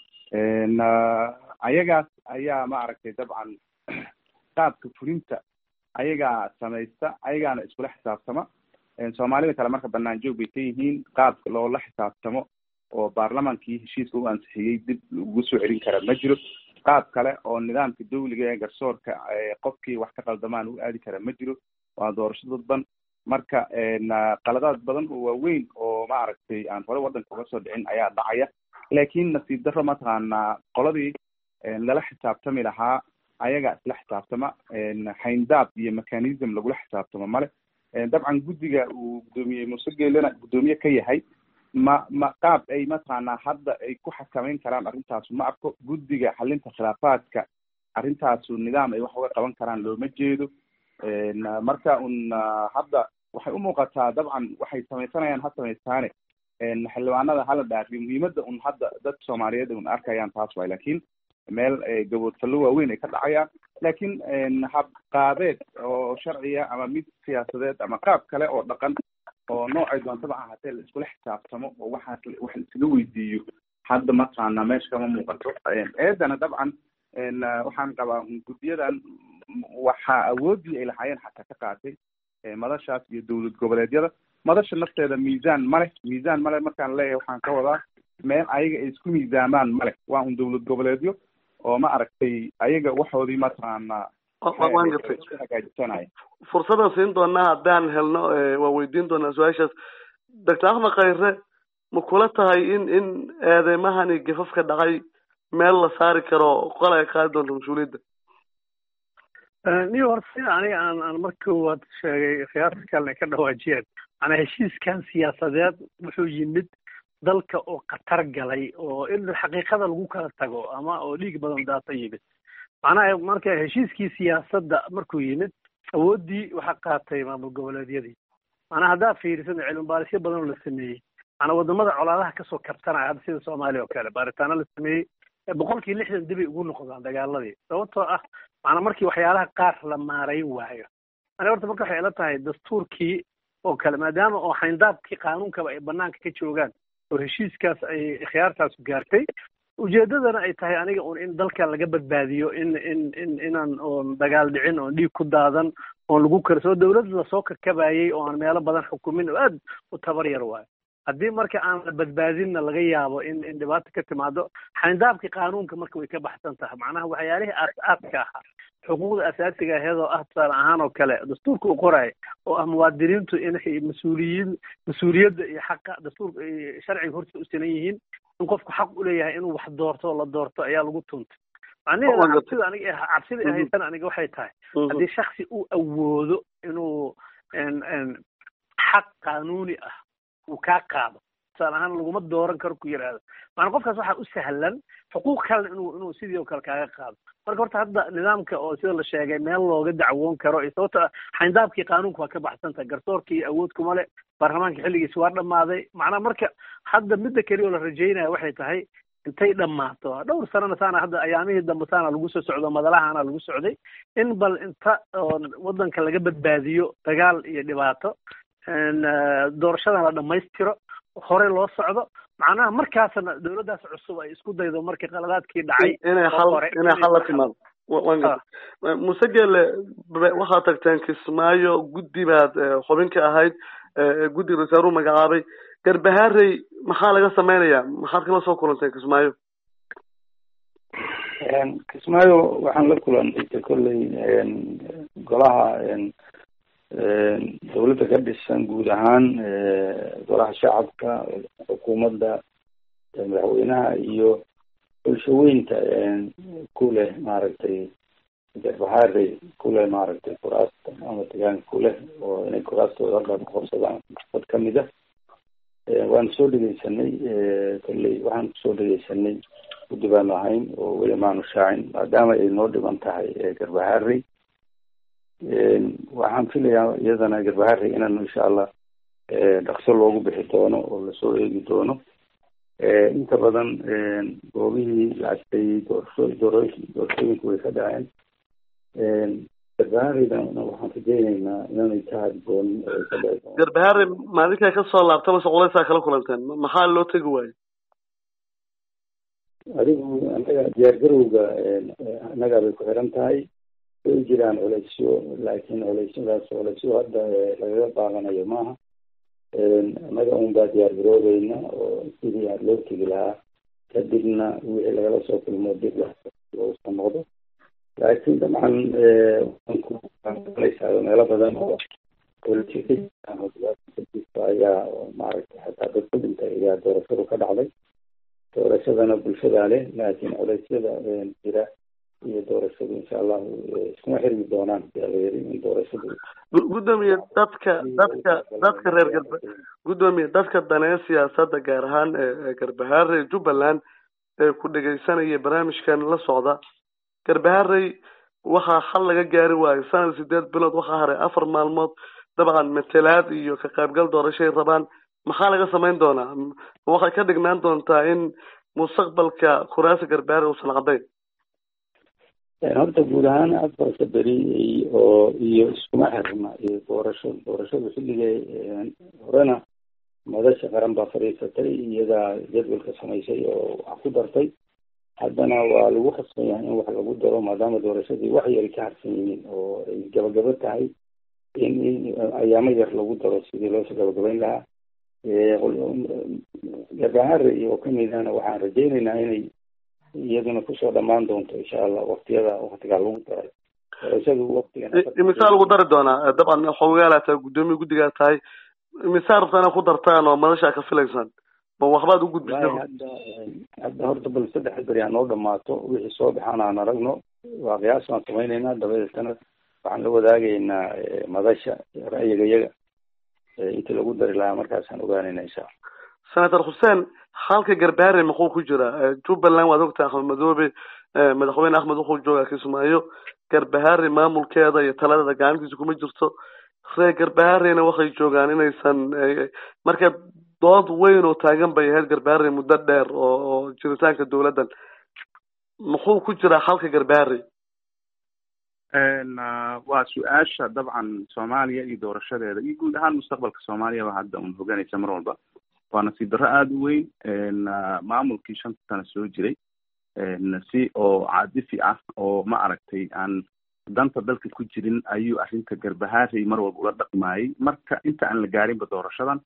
ayagaas ayaa maaragtay dabcan qaabka fulinta ayagaa samaysta, ayagaana iskula xisaabtama. soomaalida kale marka banaan joog bay ka yihiin, qaabka loola xisaabtamo oo baarlamaankii heshiiska u ansixiyey dib ugu soo celin kara ma jiro. qaab kale oo nidaamka dawliga ee garsoorka qofkii wax ka qaldamaan u aadi kara ma jiro. waa doorasho dadban. marka qaladaad badan oo waaweyn oo maaragtay aan hore waddanka uga soo dhicin ayaa dhacaya. laakiin nasiib darro mataqaanaa qoladii lala xisaabtami lahaa ayaga isla xisaabtama. hayndaab iyo mechanism lagula xisaabtamo male. dabcan guddiga uu guddoomiye muuse geelena guddoomiye ka yahay ma qaab ay mataqaanaa hadda ay ku xakameyn karaan arrintaasu ma arko. guddiga xalinta khilaafaadka arrintaasu nidaam ay wax uga qaban karaan looma jeedo. marka hadda waxay u muuqataa dabcan waxay samaysanayaan ha samaystaane xildhibaanada hala dhaariyo. muhiimadda hadda dad soomaaliyeed arkayaan taas waay. laakiin meel gaboodfallo waaweyn ay ka dhacayaan. laakiin hab qaabeed oo sharciya ama mid siyaasadeed ama qaab kale oo dhaqan oo noocay doontaba ahaatee la iskula xisaabtamo oo wax iskaga weydiiyo hadda mataqaanaa meesha kama muuqato. eedana dabcan waxaan qabaa guddiyadan waxaa awoodii ay lahaayeen xataa ka qaatay madashaas iyo dowlad goboleedyada. madasha nafteeda miisaan male markaan leeyahay waxaan ka wadaa meel ayaga ay isku miisaamaan male. waa un dowlad goboleedyo oo ma aragtay ayaga waxoodii mataqaanaa hagaajisanaya. fursadan siin doonaa haddaan helno waa weydiin doonaa su-aashaas. doctor axmed khayre ma kula tahay in eedeymahani gafafka dhacay meel la saari karo qol ay qaadi doonto mas-uuliyadda? niyo horta sida aniga aan markii koowaad sheegay khiyaarta kalena ka dhawaajiyeen macnaa heshiiskan siyaasadeed wuxuu yimid dalka oo khatar galay oo in xaqiiqada lagu kala tago ama oo dhiig badan daata yimid. macnaha marka heshiiskii siyaasadda markuu yimid awooddii waxaa qaatay maamul goboleedyadii. macnaha haddaa fiirisan cilmi baarisyo badan oo la sameeyey macnaa wadamada colaadaha kasoo kabtanaya hadda sida soomaaliya oo kale baaritaano la sameeyey 60% dibay ugu noqdaan dagaaladii sababtoo ah macnaa markii waxyaalaha qaar la maarayn waayo. aniga horta marka waxay ila tahay dastuurkii oo kale maadaama oo xayndaabkii qaanuunkaba ay banaanka ka joogaan oo heshiiskaas ay khiyaartaas gaartay ujeedadana ay tahay aniga un in dalka laga badbaadiyo inaan oon dagaal dhicin oon dhiig ku daadan oon lagu karsoo dawlad lasoo kakabayay oo aan meelo badan xukumin oo aad u tabar yar waayo. haddii marka aan la badbaadinna laga yaabo in dhibaato ka timaado xayndaabkii qaanuunka marka way ka baxsan tahay. macnaha waxyaalihii aas-aaska ahaa xuquuqda asaasiga aheedoo ah tusaale ahaan oo kale dastuurka u qoraayo oo ah muwaadiniintu inay mas-uuliyadda iyo xaqa dastuurka sharciga horta u sinan yihiin in qofku xaq u leeyahay inuu wax doorto oo la doorto ayaa lagu tuntay. macnaheeda cabsida haysan aniga waxay tahay haddii shaksi uu awoodo inuu xaq qaanuuni ah uu kaa qaado tusaale ahaan laguma dooran karo ku yidhaahdo maana qofkaas waxaa u sahlan xuquuq kalena inuu sidii oo kale kaaga qaado. marka horta hadda nidaamka oo sida la sheegay meel looga dacwoon karo iyo sababta xayndaabkii qaanuunka waa ka baxsantahay garsoorkii awood kuma le baarlamaanka xilligiisi waa dhammaaday. macnaha marka hadda midda keliya oo la rajaynaya waxay tahay intay dhammaato dhowr sanana saana hadda ayaamihii dambe saana lagu soo socdo madalahana lagu socday in bal inta waddanka laga badbaadiyo dagaal iyo dhibaato doorashadan la dhammaystiro hore loo socdo macnaha markaasna dawladdaas cusub ay isku daydo markii qaladaadkii dhacay inay xal la timaado. Muuse Geele waxaad tagteen Kismaayo guddi baad xubin ka ahayd guddiga rasaaru magacaabay Garbaharey maxaa laga sameynayaa maxaad kala soo kulanteen Kismaayo? Kismaayo waxaan la kulantay kolley golaha dawladda ka dhisan guud ahaan golaha shacabka xukuumadda madaxweynaha iyo bulshaweynta ku leh maaragtay Garbaharey ku leh maaragtay kuraasta ama deegaanka ku leh oo inay kuraastooda halkaa ku qabsadaan dad ka mid ah waan soo dhegeysanay kolley waxaan kusoo dhegeysanay guddi baan lahayn oo weli maanu shaacin maadaama ay noo dhiban tahay Garbaharey. waxaan filayaa iyadana Garbaharey inaan insha allah dhaqso loogu bixi doono oo lasoo eegi doono inta badan goobihii la astayey doorashooyinku way ka dhaceen garbahareydana waxaan rajeyneynaa inaanay ka hadgoonin oo ay ka dhici garbahaare maalinkaa kasoo laabta mase culeysaa kala kulanteen maxaa loo tegi waayo adigu anaga diyaargarowga annagaa bay ku xiran tahay way jiraan culeysyo laakiin culeysyo hadda lagaga qaadanayo maaha annaga un baa diyaargaroobeyna oo sidii aad loo tegi lahaa kadibna wixii lagala soo kulmo dib loosa noqdo laakiin dabcan waankulaysaa meelo badan oo ayaa maaragtay xataa dad ku dhintay ayaa doorashadu ka dhacday doorashadana bulshadaa leh laakiin culeysyada jira iyo doorashadu insha allahu iskuma xirmi doonaan yaa la yiri in doorashadu gudoomiye dadka reer gudoomiye dadka daneeya siyaasadda gaar ahaan garbahaare jubbaland ee ku dhegeysanaya barnaamijkan la socda garbahaarey waxaa xal laga gaari waayo sanad 8 bilood waxaa haray 4 maalmood dabcan matalaad iyo ka qaybgal doorashay rabaan maxaa laga samayn doonaa waxay ka dhignaan doontaa in mustaqbalka kuraasta garbahaare uusan cadayn horta guud ahaan afarta beri oo iyo iskuma xirna iyo doorashadu xilligay horena madasha qaran baa fadhiisatay iyadaa jadwalka samaysay oo wax ku dartay haddana waa lagu khasban yahay in wax lagu daro maadaama doorashadii wax yari ka harsan yihiin oo ay gabagabo tahay in ayaamo yar lagu daro sidii loosoo gabagabayn lahaa garbahaare iyo kamidana waxaan rajeyneynaa inay iyaduna kusoo dhamaan doonto insha allah waqtigaa lagu daray doorashadu imisaa lagu dari doonaa dabcan xogaala tahay gudoomiye guddigaa tahay imisaa rabtaa inaad ku dartaan oo madashaa ka filaysaan ma waxbaad u gudbisay hadda horta bal 3 beri aan noo dhamaato wixii soo baxaan aan aragno waa qiyaas aan samayneynaa dabadeetana waxaan la wadaagaynaa madasha ra'yiga iyaga intii lagu dari lahaa markaasaan ogaanayna insha allah senator xuseen halka garbahaare muxuu ku jiraa jubbaland waad ogtahay axmed madoobe madaxweyne axmed wuxuu joogaa kismaayo garbahaare maamulkeeda iyo taladeeda gacantiisa kuma jirto reer garbahaarena waxay joogaan inaysan marka dood weyn oo taagan bay ahayd garbahaare muddo dheer oo jiritaanka dowladdan muxuu ku jiraa halka garbahaare waa su-aasha dabcan soomaaliya iyo doorashadeeda iyo guud ahaan mustaqbalka soomaaliyaba hadda un hoganaysa mar walba waa nasiib darro aada u weyn maamulkii 5 sano soo jiray si oo caadifi ah oo ma aragtay aan danta dalka ku jirin ayuu arrinta garbahaarey mar walba ula dhaqmaayay marka inta aan la gaarinba doorashadan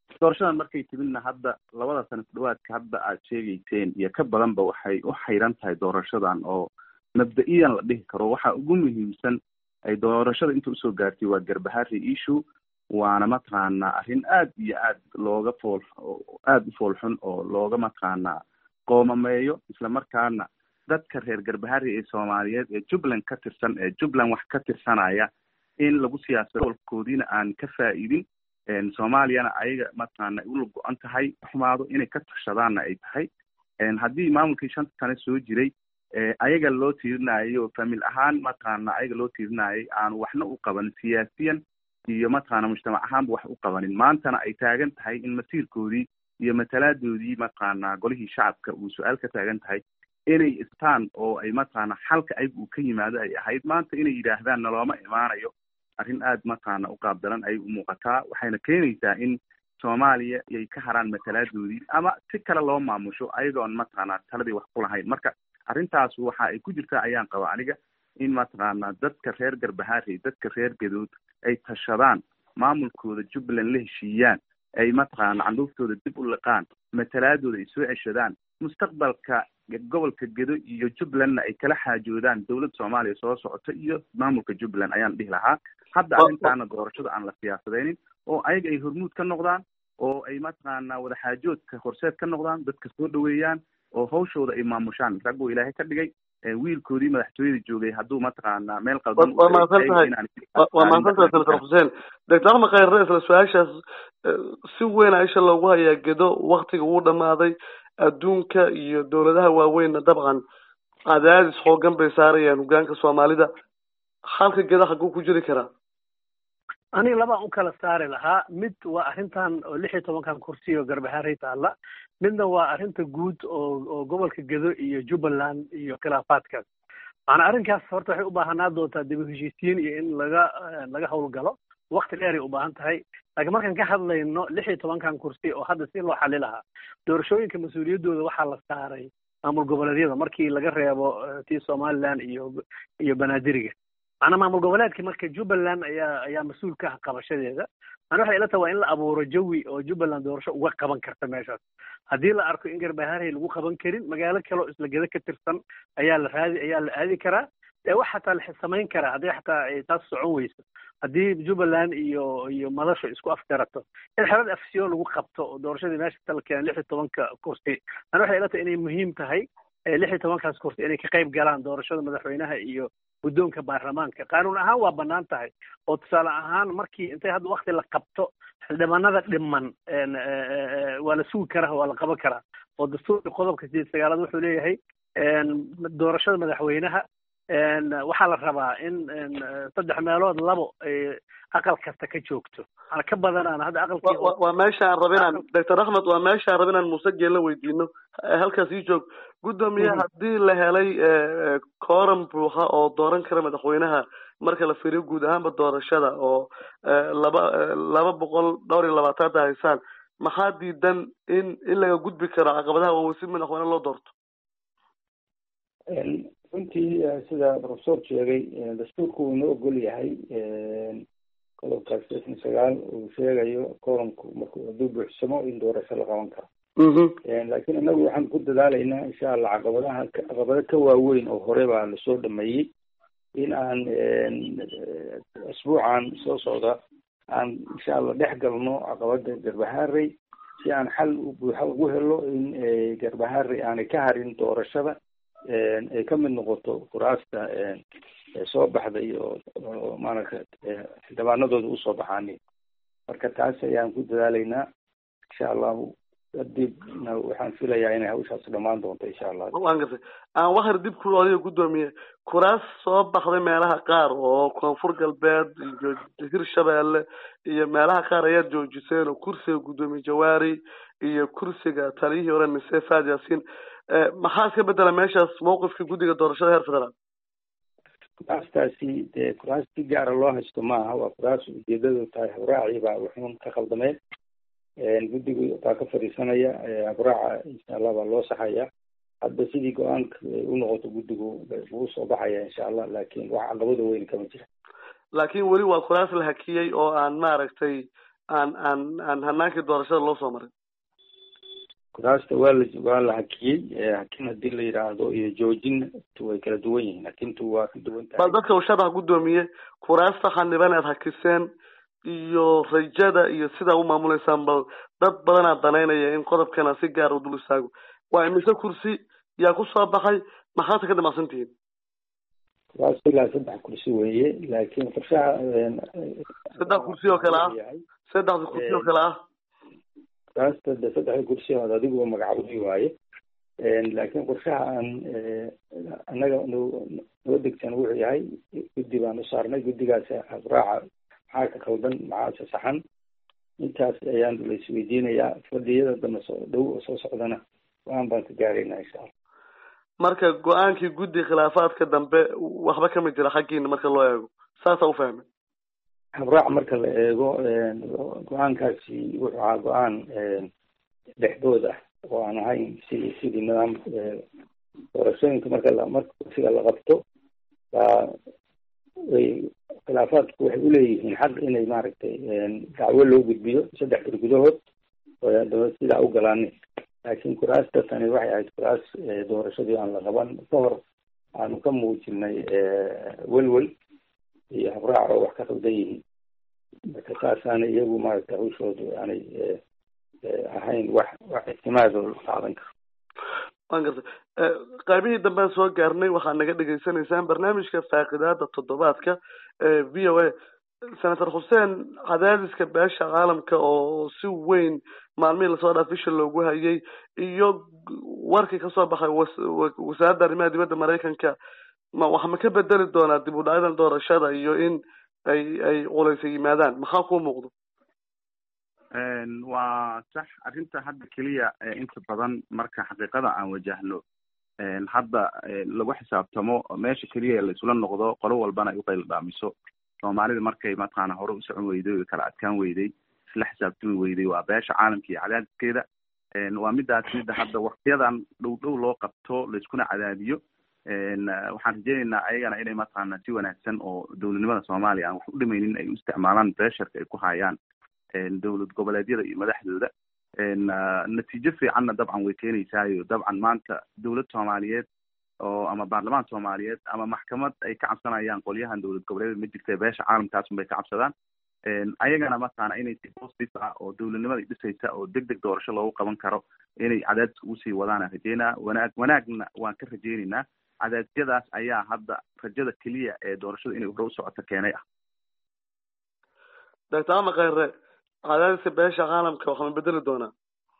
markay timidna hadda 2 sano ku dhawaadka hadda aad sheegayseen iyo ka badanba waxay u xayran tahay doorashadan oo mabda'iyan la dhihi karo waxa ugu muhiimsan ay doorashada inta usoo gaartay waa garbahaarey issue waana mataqaanaa arrin aad iyo aad looga aada u foolxun oo looga mataqaanaa qoomameeyo isla markaana dadka reer garbahaarey ee soomaaliyeed ee jubbaland ka tirsan ee jubbaland wax ka tirsanaya in lagu siyaasado gobolkoodiina aan ka faa'iidin soomaaliyana ayaga mataqaana ula go-an tahay xumaado inay ka tashadaanna ay tahay haddii maamulkii 5 sano soo jiray ayaga loo tiirinayo famil ahaan mataqaana ayaga loo tiirinayay aan waxna u qaban siyaasiyan iyo mataqaana mujtamac ahaanba wax u qabanin maantana ay taagan tahay in masiirkoodii iyo matalaadoodii mataqaana golihii shacabka uu su-aal ka taagan tahay inay istaan oo ay mataqaana xalka ayaga uu ka yimaado ay ahayd maanta inay yidhaahdaan nalooma imaanayo arrin aad mataqaana u qaabdaran ayay u muuqataa waxayna keenaysaa in soomaaliya ay ka haraan matalaadoodii ama si kale loo maamusho ayagoon mataqaana taladii wax ku lahayn marka arrintaas waxa ay ku jirtaa ayaan qaba aniga in mataqaana dadka reer garbahaarey dadka reer gadood ay tashadaan maamulkooda jubbaland la heshiiyaan ay mataqaana candhuuftooda dib u liqaan matalaadooda ay soo ceshadaan mustaqbalka gobolka gedo iyo jubbalandna ay kala xaajoodaan dowladda soomaaliya soo socota iyo maamulka jubbaland ayaan dhihi lahaa hadda arrintaana doorashada aan la siyaasadeynin oo ayaga ay hormuud ka noqdaan oo ay mataqaana wada xaajoodka horseed ka noqdaan dadka soo dhaweeyaan oo hawshooda ay maamushaan rag buu ilaahay ka dhigay wiilkoodii madaxtooyada joogay hadduu mataqaana meel qaldan waa mahadsantahay senator xuseen doctor axmed khayre isla su-aashaas si weyn aisha loogu hayaa gedo waktiga wuu dhamaaday adduunka iyo dowladaha waaweynna dabcan cadaadis xoogan bay saarayaan hogaanka soomaalida halka gedo xaguu ku jiri karaa aniga labaan u kala saari lahaa mid waa arrintan oo 16 kursi oo Garbaharey taala midna waa arrinta guud oo gobolka Gedo iyo Jubbaland iyo khilaafaadkaas ana arrinkaas horta waxay u baahanaa doontaa dib u heshiisiin iyo in laga howlgalo waqti dheer ay u baahan tahay laakiin markaan ka hadlayno 16 kursi oo hadda si loo xalin lahaa doorashooyinka mas'uuliyadooda waxaa la saaray maamul goboleedyada markii laga reebo tii Somaliland iyo Banaadir ana maamul goboleedkii marka Jubbaland ayaa mas'uul ka ah qabashadeeda ana waxa ila tahay in la abuuro jawi oo Jubbaland doorasho uga qaban karta meeshaas haddii la arko in Garbaharey lagu qaban karin magaalo kale oo isla Gedo ka tirsan ayaa la aadi karaa wax xataa la samayn karaa haddii xataa ay taas socon weyso haddii Jubbaland iyo madasho isku afgarato in xalad afsiyo lagu qabto oo doorashadii meesha talkeen 16 kursi ana waxa ila tahay inay muhiim tahay 16 kursi inay ka qayb galaan doorashada madaxweynaha iyo guddoonka baarlamaanka qaanuun ahaan waa bannaan tahay oo tusaale ahaan markii intay hadda waqti la qabto xildhibaanada dhiman waa la sugi karaa waa la qaban karaa oo dastuurka qodobka 8 wuxuu leeyahay doorashada madaxweynaha waxaa la rabaa in 3 meelood labo aqal kasta ka joogto ana ka badanaan hadda aqalkii waa meesha aan rabinaan Dr. Ahmed waa meesha aan rabinaan Muuse Geelle weydiino halkaas ii joog gudoomiye haddii la helay quorum buuxa oo dooran kara madaxweynaha marka la fiiriyo guud ahaanba doorashada oo 220 haysaan maxaa diidan in laga gudbi karo caqabadaha oo si madaxweyne loo doorto runtii sida professor sheegay dastuurku uu noo ogol yahay qodobka 9 uu sheegayo quorumku markuu hadduu buuxsamo in doorasho la qaban karo laakiin anagu waxaan ku dadaalaynaa insha Allah caqabado ka waaweyn oo hore baa lasoo dhameeyey in aan asbuucan soo socda aan insha Allah dhex galno caqabada Garbaharey si aan xal buuxa ugu helo in Garbaharey aanay ka harin doorashada ay ka mid noqoto kuraasta soo baxday oo maaragtay xildhibaanadooda usoo baxaanay marka taas ayaan ku dadaalaynaa insha Allah dibna waxaan filayaa inay hawshaas dhamaan doonto insha Allah waan gartay aan waxar dib ku wadiyo gudoomiye kuraas soo baxday meelaha qaar oo koonfur galbeed iyo Hirshabeelle iyo meelaha qaar ayaa joojiseen oo kursiga gudoomiye Jawaari iyo kursiga taliyihii hore Mise Faad Yaasiin maxaa ka bedela meeshaas mowqifka guddiga doorashada heer federaal kuraastaasi dee kuraasti gaara loo haysto maaha waa kuraas ujeedadu tahay habraaci baa wuxuun ka khaldameen guddigu baa ka fadhiisanaya habraaca insha Allah baa loo saxaya hadda sidii go-aanka u noqoto guddigu wuu soo baxaya insha Allah laakiin wax caqabada weyn kama jira laakiin weli waa kuraas la hakiyey oo aan maaragtay aan hanaankii doorashada loo soo marin kuraasta waa la hakiyey hakin haddii la yidhaahdo iyo joojin way kala duwan yihiin hakintu waa ka duwan tahay bal dadka uu sharax gudoomiye kuraasta xaniban aad hakiseen iyo rajada iyo sida u maamuleysaan bal dad badan aad danaynaya in qodobkana si gaar u dul istaago waa imise kursi yaa ku soo baxay maxaad ka damacsantihiin kuraas ilaa 3 kursi weeye laakiin qorshaha 3 kursi oo kale ah kuraasta 3 kursi oo adigu magacaabay waaye laakiin qorshaha aan anaga noo degsan wuxuu yahay guddi baan u saarnay guddigaas habraaca maxaa ka qaldan maxaa saxan intaas ayaan la isweydiinayaa fadhiyada dambe soo socdana waan baan ka gaaraynaa insha Allah marka go-aankii guddi khilaafaadka dambe waxba kama jira xaggiina marka loo eego saasa u fahmay habraac marka la eego go-aankaasi wuxuu ahaa go-aan dhexdood ah oo aan ahayn sidii nidaam doorashooyinka marka kursiga la qabto khilaafaadku waxay uleeyihiin xaq inay maaragtay dacwo loo gudbiyo 3 bil gudahood oo dawlad sidaa u galaanay laakiin kuraasta tani waxay ahayd kuraas doorashadii aan la qaban ka hor aanu ka muujinay welwel iyo habraac oo wax ka qaldan yihiin marka taasaana iyagu maaragtay hawshoodu aanay ahayn wax ictimaado la qaadan karo waan gartay qaybihii dambe soo gaarnay waxaa naga dhagaysanaysaan barnaamijka faaqidaada toddobaadka VOA senator Hussein cadaadiska beesha caalamka oo si weyn maalmihii lasoo dhaafisha loogu hayay iyo warkii kasoo baxay wasaaradda arrimaha dibadda Mareykanka waxa ma ka bedeli doonaa dib u dhacyada doorashada iyo in ay culaysa yimaadaan maxaa kuu muuqdo? waa sax arrinta hadda keliya inta badan marka xaqiiqada aan wajahno hadda lagu xisaabtamo meesha keliya la isula noqdo qolo walbana ay uqayl dhaamiso soomaalida markay mataqaana hore u socon weyday oo kala adkaan weyday isla xisaabtami weyday waa beesha caalamka iyo cadaadiskeeda waa midaas midda hadda waqtiyadan dhow loo qabto laiskuna cadaadiyo waxaan rajeynaynaa ayagana inay mataqaana si wanaagsan oo dowladnimada soomaaliya aan wax u dhimaynin ay u isticmaalaan beesharka ay ku hayaan dowlad goboleedyada iyo madaxdooda natiijo fiicanna dabcan way keenaysaayo dabcan maanta dowlad soomaaliyeed oo ama baarlamaan soomaaliyeed ama maxkamad ay ka cabsanayaan qolyahan dowlad goboleedyada ma jirta beesha caalamkaas unbay ka cabsadaan ayagana mataqaana inay si positive ah oo dowladnimada dhisaysa oo degdeg doorasho loogu qaban karo inay cadaadiska usii wadaana rajeynaa wanaagna waan ka rajeynaynaa cadaadyadaas ayaa hadda rajada keliya ee doorashada inay hore u socoto keenay ah. doctor ama khayre cadaadiska beesha caalamka waxaa ma bedeli doonaa?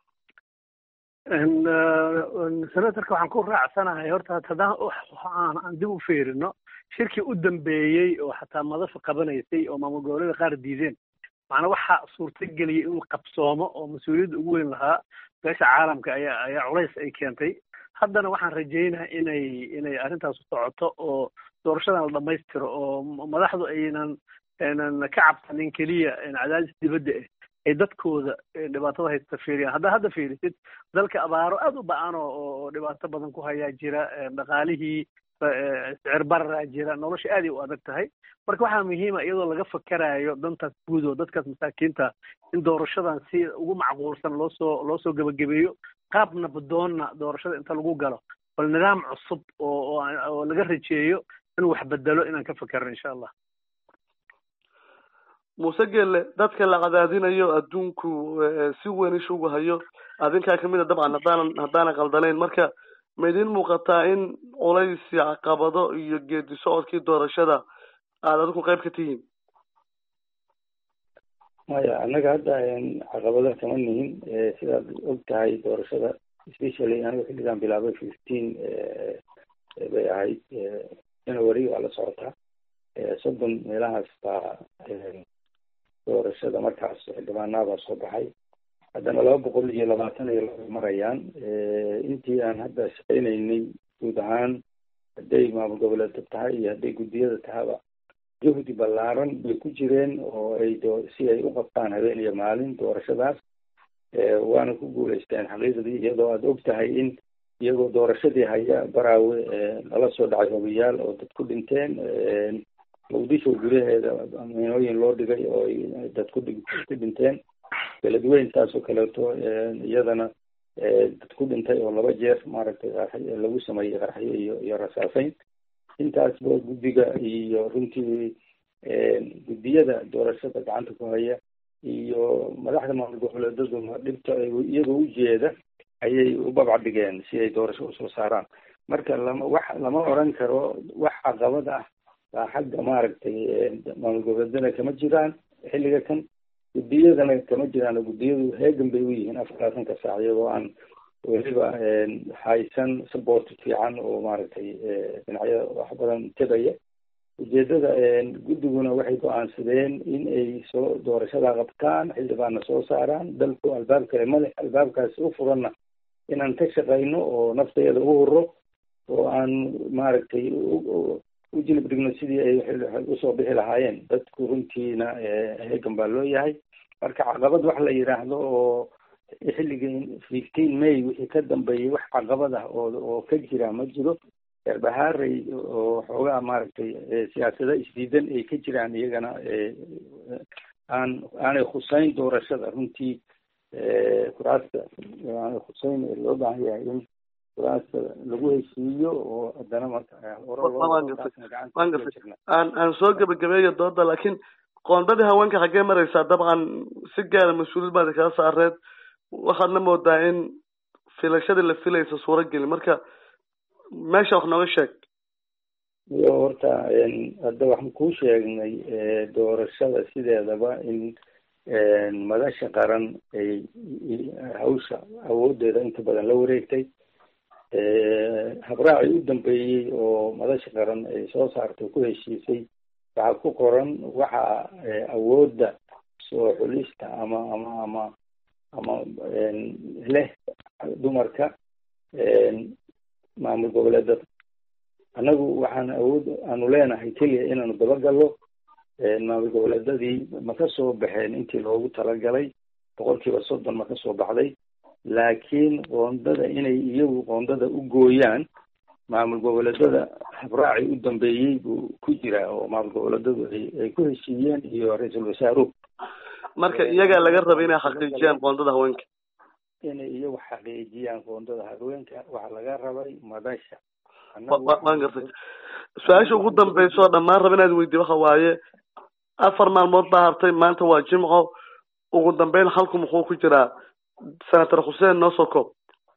senatorka waxaan ku raacsanahay horta haddaan aan dib u fiirino shirkii u dambeeyey oo xataa madasha qabanaysay oo maamul goboleeda qaar diideen macnaa waxaa suurtageliyay inuu qabsoomo oo mas-uuliyadda ugu weyn lahaa beesha caalamka ayaa culays ay keentay. haddana waxaan rajeynaha inay arrintaas u socoto oo doorashadan la dhamaystiro oo madaxdu aynan ka cabsanin keliya cadaadis dibadda ay dadkooda dhibaatada haysta fiiriyaan. hadda fiirisid dalka abaaro aada u ba-an oo dhibaato badan ku hayaa jira, dhaqaalihii sicir bararaa jira, nolosha aaday u adag tahay. marka waxaa muhiima iyadoo laga fakarayo dantaas guud oo dadkaas masaakiinta in doorashadan si ugu macquulsan loo soo gebagabeeyo qaab nabdoonna doorashada inta lagu galo bal nidaam cusub oo laga rajeeyo inuu wax bedelo inaan ka fakerno insha allah. muuse gelle dadka la cadaadinayo adduunku si weyn ishugu hayo adinkaa kamid a dabcan haddaanan qaldanayn, marka ma idin muuqataa in culaysi caqabado iyo geedi socodkii doorashada aada adinku qayb ka tihiin? maya annaga hadda caqabado kama nihin sidaad og tahay doorashada especially aniga xilligan bilaabay 15 bay ahayd January waa la socotaa 30 meelahaas baa doorashada markaas xildhibaanada soo baxay. haddana 222 marayaan. intii aan hadda shaqaynaynay guud ahaan hadday maamul goboleedka tahay iyo hadday guddiyada tahaba juhdi ballaaran bay ku jireen oo ay si ay u qabtaan habeen iyo maalin doorashadaas waana ku guulaysteen xaqiiqdii, iyadoo aada og tahay in iyagoo doorashadii haya baraawe lala soo dhacay hogayaal oo dad ku dhinteen, muqdisho gudaheeda miinooyin loo dhigay oo dad ku dhinteen, beledweyn taasoo kaleeto iyadana dad ku dhintay oo 2 jeer maaragtay lagu sameeyey qarxyo iyo rasaasayn. intaasba guddiga iyo runtii guddiyada doorashada gacanta ku haya iyo madaxda maamul goboleedadu dhibta iyagoo ujeeda ayay u babcadhigeen si ay doorasho usoo saaraan. marka lama oran karo wax caqabad ah baa xagga maaragtay maamul goboleedana kama jiraan xilliga kan, guddiyadana kama jiraan. guddiyadu heegan bay u yihiin 24 saac iyagoo aan weliba haysan support fiican oo maaragtay dhinacyada wax badan tegaya. ujeedada guddiguna waxay go-aansadeen in ay soo doorashada qabtaan, xildhibaanna soo saaraan, dalku albaab kale male, albaabkaasi u furanna inaan ka shaqayno oo nafteeda u huro oo aan maaragtay u jilib dhigno sidii ay usoo bixi lahaayeen. dadku runtiina heegan baa loo yahay. marka caqabad wax la yidhaahdo oo xilligii 15 May wixii ka dambeeyay wax caqabad ah oo ka jira ma jiro. Erbahaaray oo xoogaa maaragtay siyaasada isdiidan ay ka jiraan iyagana aanay khuseyn doorashada runtii kuraasta aanay khuseyn loo baahan yahay in kuraasta lagu heshiiyo oo haddana marka aan soo gabagabeeyo dooda. laakiin qoondadii haweenka xaggee maraysaa? dabcan si gaara mas-uuliyad baad kala saareed, waxaadna moodaa in filashadii la filaysa suurageli, marka meesha wax nooga sheeg. iyo horta hadda waxaan kuu sheegnay doorashada sideedaba in madasha qaran ay hawsha awoodeeda inta badan la wareegtay. habraacii u dambeeyey oo madasha qaran ay soo saartay ku heshiisay waxaa ku qoran waxa awoodda soo xulista ama leh dumarka maamul goboleedada. annagu waxaan awood aanu leenahay keliya inaanu dabagallo maamul goboleedadii ma ka soo baxeen intii loogu talagalay 30% ma ka soo baxday, laakiin qoondada inay iyagu qoondada u gooyaan maamul goboleedada habraaci u dambeeyey buu ku jiraa oo maamul goboleedadu ay ku heshiiyeen iyo ra-iisul wasaaruhu. marka iyagaa laga raba inay xaqiijiyaan qoondada haweenka, inay iyagu xaqiijiyaan qoondada haweenka. waxaa laga rabay madasha. waan gartay. su-aasha ugu dambaysa oo dhammaan raba inaad weydiiyo waxa waaye 4 maalmood baa hartay, maanta waa Jimco, ugu dambeyn halku muxuu ku jiraa? senator Xuseen noo soo koob.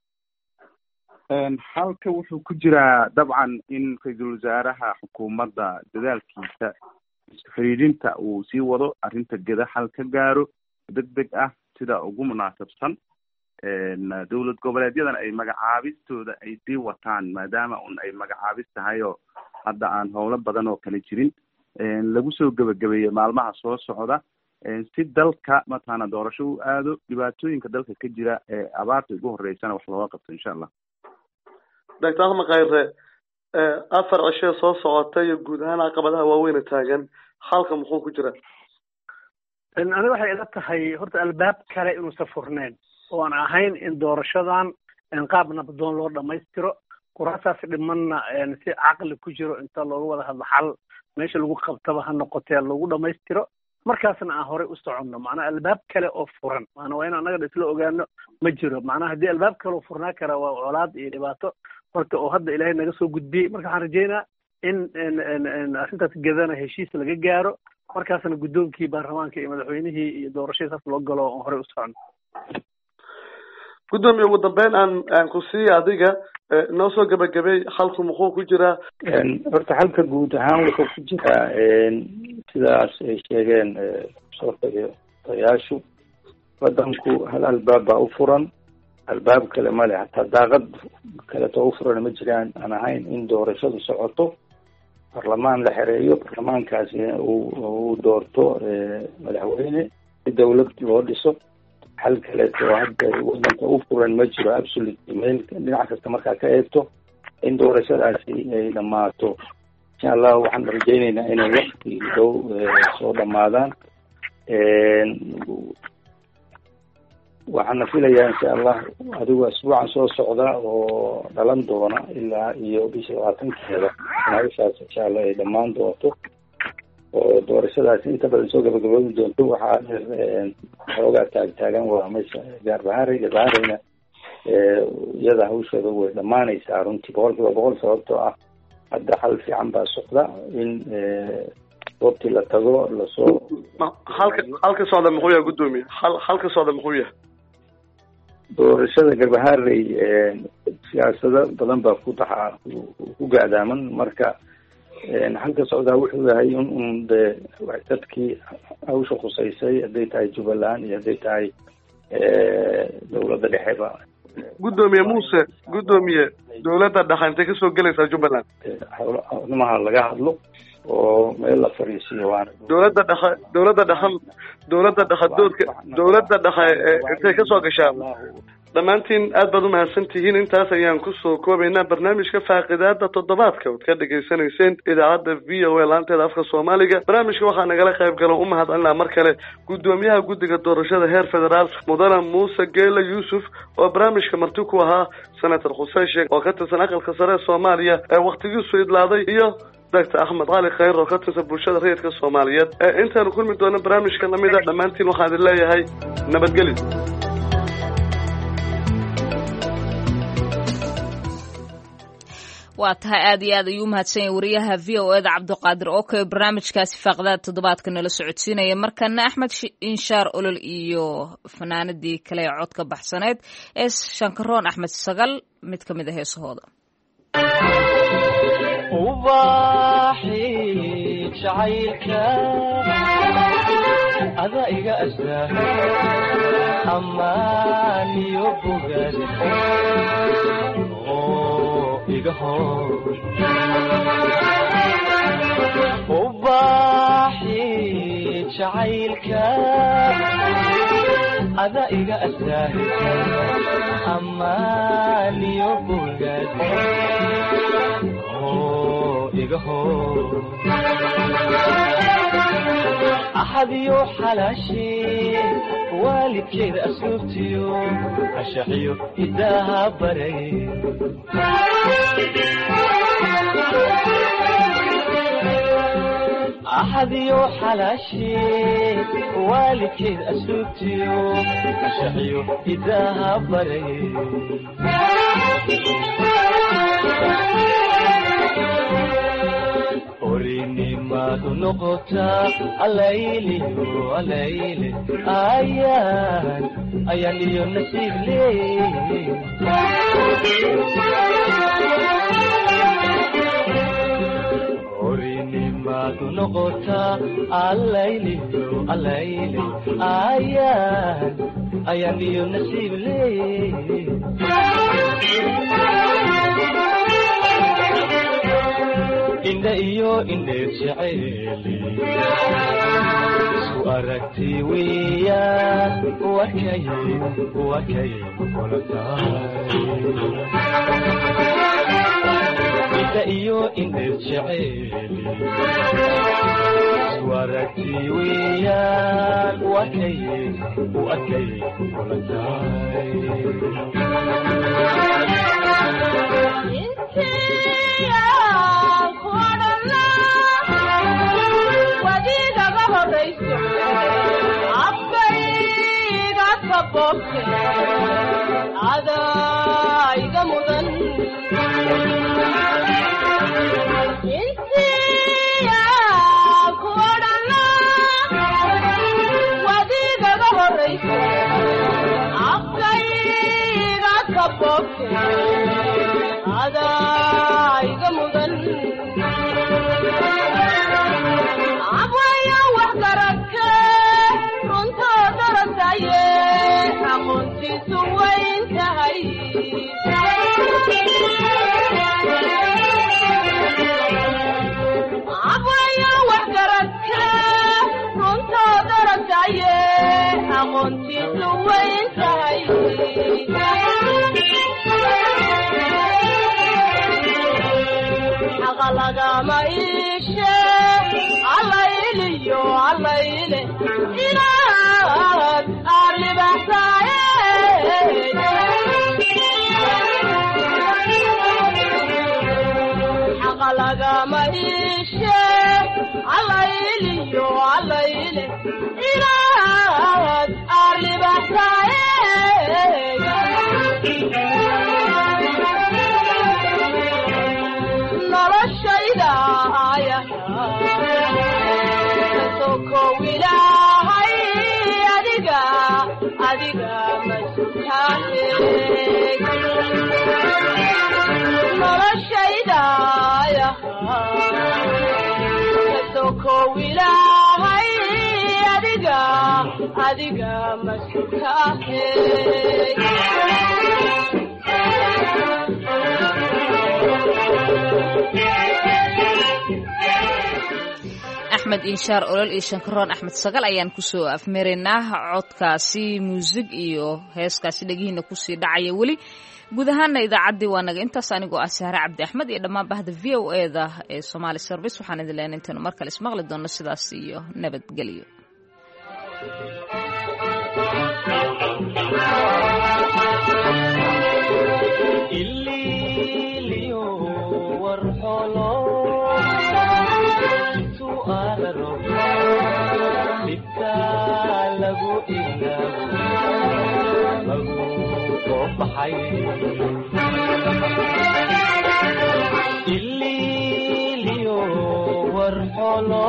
halka wuxuu ku jiraa dabcan in ra-iisul wasaaraha xukuumadda dadaalkiisa xiriirinta uu sii wado, arrinta geda xal ka gaaro degdeg ah sida ugu munaasabsan. dowlad goboleedyadan ay magacaabistooda ay sii wataan maadaama ay magacaabis tahay oo hadda aan howlo badan oo kale jirin. lagu soo gebagabeeyey maalmaha soo socda si dalka matana doorasho u aado, dhibaatooyinka dalka ka jira ee abaarta ugu horeysana wax looga qabto insha allah. Dr. Ahmed Khayre, 4 cisho soo socotay iyo guud ahaan caqabadaha waaweyn taagan, halka muxuu ku jira? aniga waxay ila tahay horta albaab kale inuu safurneen oo aan ahayn in doorashadan qaab nabdoon loo dhamaystiro, kuraasaas dhimanna si caqli ku jiro inta looga wada hadlo xal meesha lagu qabtaba ha noqotee lagu dhamaystiro, markaasna aan hore u soconno. macnaha albaab kale oo furan maana waa in anaga isla ogaano ma jiro. macnaha haddii albaab kale oo furnaa kara waa colaad iyo dhibaato marka oo hadda ilaahay naga soo gudbiyey. marka waxaan rajeynaa in arrintaas gedana heshiis laga gaaro, markaasna guddoonkii baarlamaanka iyo madaxweynihii iyo doorashadaas loo galo oo hore u soconno. gudoomiye, ugu dambeyn aan ku siiya adiga noo soo gabagabay halku muxuu ku jiraa? horta halka guud ahaan wuxuu ku jiraa sidaas ay sheegeen soo tayaashu, wadanku hal albaab baa u furan, albaab kale male, hataa daaqad kaleto u furan ma jiraan aan ahayn in doorashadu socoto, barlamaan la xereeyo, barlamaankaasi uu doorto madaxweyne, si dawlad loo dhiso. hal kaleeto hadda wadanka u furan ma jiro absolutely meel dhinac kasta markaa ka eegto in doorashadaasi ay dhamaato. insha allah waxaan rajaynaynaa inay waqti dhow soo dhamaadaan. waxaana filayaa insha allah adigu asbuucan soo socda oo dhalan doona ilaa iyo bisha 20-keeda meeshaas insha allah ay dhamaan doonto oo doorashadaasi inta badan soo gabagaboobi doonto. waxaa xoogaa taagan waa meesha gaarbahaareyna iyada hawsheeda way dhamaanaysaa runtii 100% sababtoo ah hadda xal fiican baa socda in goobtii la tago lasoo halka socda muxuu yahay gudoomiye? halka socda muxuu yahay? doorashada garbahaarey siyaasado badan baa ku gaadaaman, marka halka socdaa wuxuu yahay in de dadkii hawsha khusaysay hadday tahay Jubbaland iyo hadday tahay dowladda dhexeba. gudoomiye Muuse, dowladda dhexe intay ka soo galaysaa Jubbaland? howlaha laga hadlo oo meel la fariisiyo waana dowladda dhexe intay ka soo gashaa. dhammaantiin aad baad u mahadsantihiin. intaas ayaan kusoo koobaynaa barnaamijka faaqidaada toddobaadka ood ka dhegaysanayseen idaacadda VOA laanteeda afka Soomaaliga. barnaamijka waxaa nagala qayb galo u mahadcelinaa mar kale gudoomiyaha guddiga doorashada heer federaal mudane Muuse Geele Yuusuf oo barnaamijka marti ku ahaa, senator Xuseen Sheekh oo ka tirsan aqalka sare ee Soomaaliya ee waqtigiisu idlaaday, iyo Dr. Ahmed Khayre oo ka tirsan bulshada rayidka Soomaaliyeed. intaanu kulmi doono barnaamijka lamida, dhammaantiin waxaan idin leeyahay nabadgelyo. waa tahay aad iyo aad ayuu mahadsan yahay wariyaha VOA da Cabdiqaadir oo barnaamijkaasi faaqdaad toddobaadka nala socodsiinaya. markana Axmed Inshaar Olol iyo fanaanadii kale ee codka baxsaneed ee Shankaroon Axmed Sagal mid kamid ah heesahooda. ubaxi jacaylka ada iga astaa amaan iyo bogaad iga hor jacaylka ada iga astaahisa amaaniyo bogaad iga hoo axadiyo xalaashee waalidkeeda asluubtiyo ashaxiyo idaaha baray axadiyo xalaashee waalidkeeda asluubtiyo ashaxiyo idaaha baray orinimadu noqotaa alayliyo alayle ayaan iyo nasiib leey orinimadu noqotaa alayliyo alayle ayaan iyo nasiib leey indha iyo indheer jacayli isku aragti weeyaan wakay kula tahay indha iyo indheer jacayli isku aragti weeyaan wakay kula tahay wadiidaga horayso afkayga kabobte adayga mudan intiya kuodhana wadiidaga horayso afkayga kabobte adayga mudan abwaya wax garagke runtoo darasaye aqoontiisu wayn tahay abwaya wax garagke runtoo darasaye aqoontiisu wayn tahay lagama iishe allayliyo allayle inaad arribaxsaaye xaqa lagama iishe allayliyo allayle inaad arribaxsaaye noloshaydaaya kasokoow ilaahay adiga masutaahe noloshaydaaya kasokoow ilaahay adiga masutaahe axmed inshaar olol iyo shankaroon axmed sagal ayaan kusoo afmaraynaa codkaasi muusig iyo heeskaasi dhegihiina kusii dhacaya weli guud ahaana idaacaddii waa naga intaas anigoo ah sahre cabdi axmed iyo dhammaan bahda v o eda ee somaali service waxaan idin leenay intaynu mar kale ismaqli doonno sidaas iyo nabadgelyo ililiyo warxolo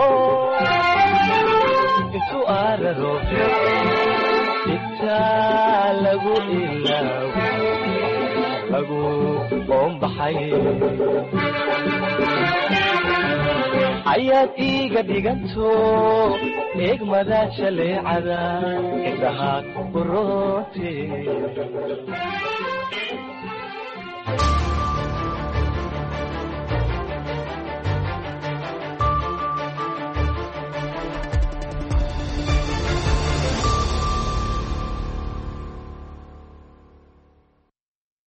intu araro intaa lagu ilaawo lagu qoombaxay ayaad iiga dhiganto eegmada jaleecada indhaha uroote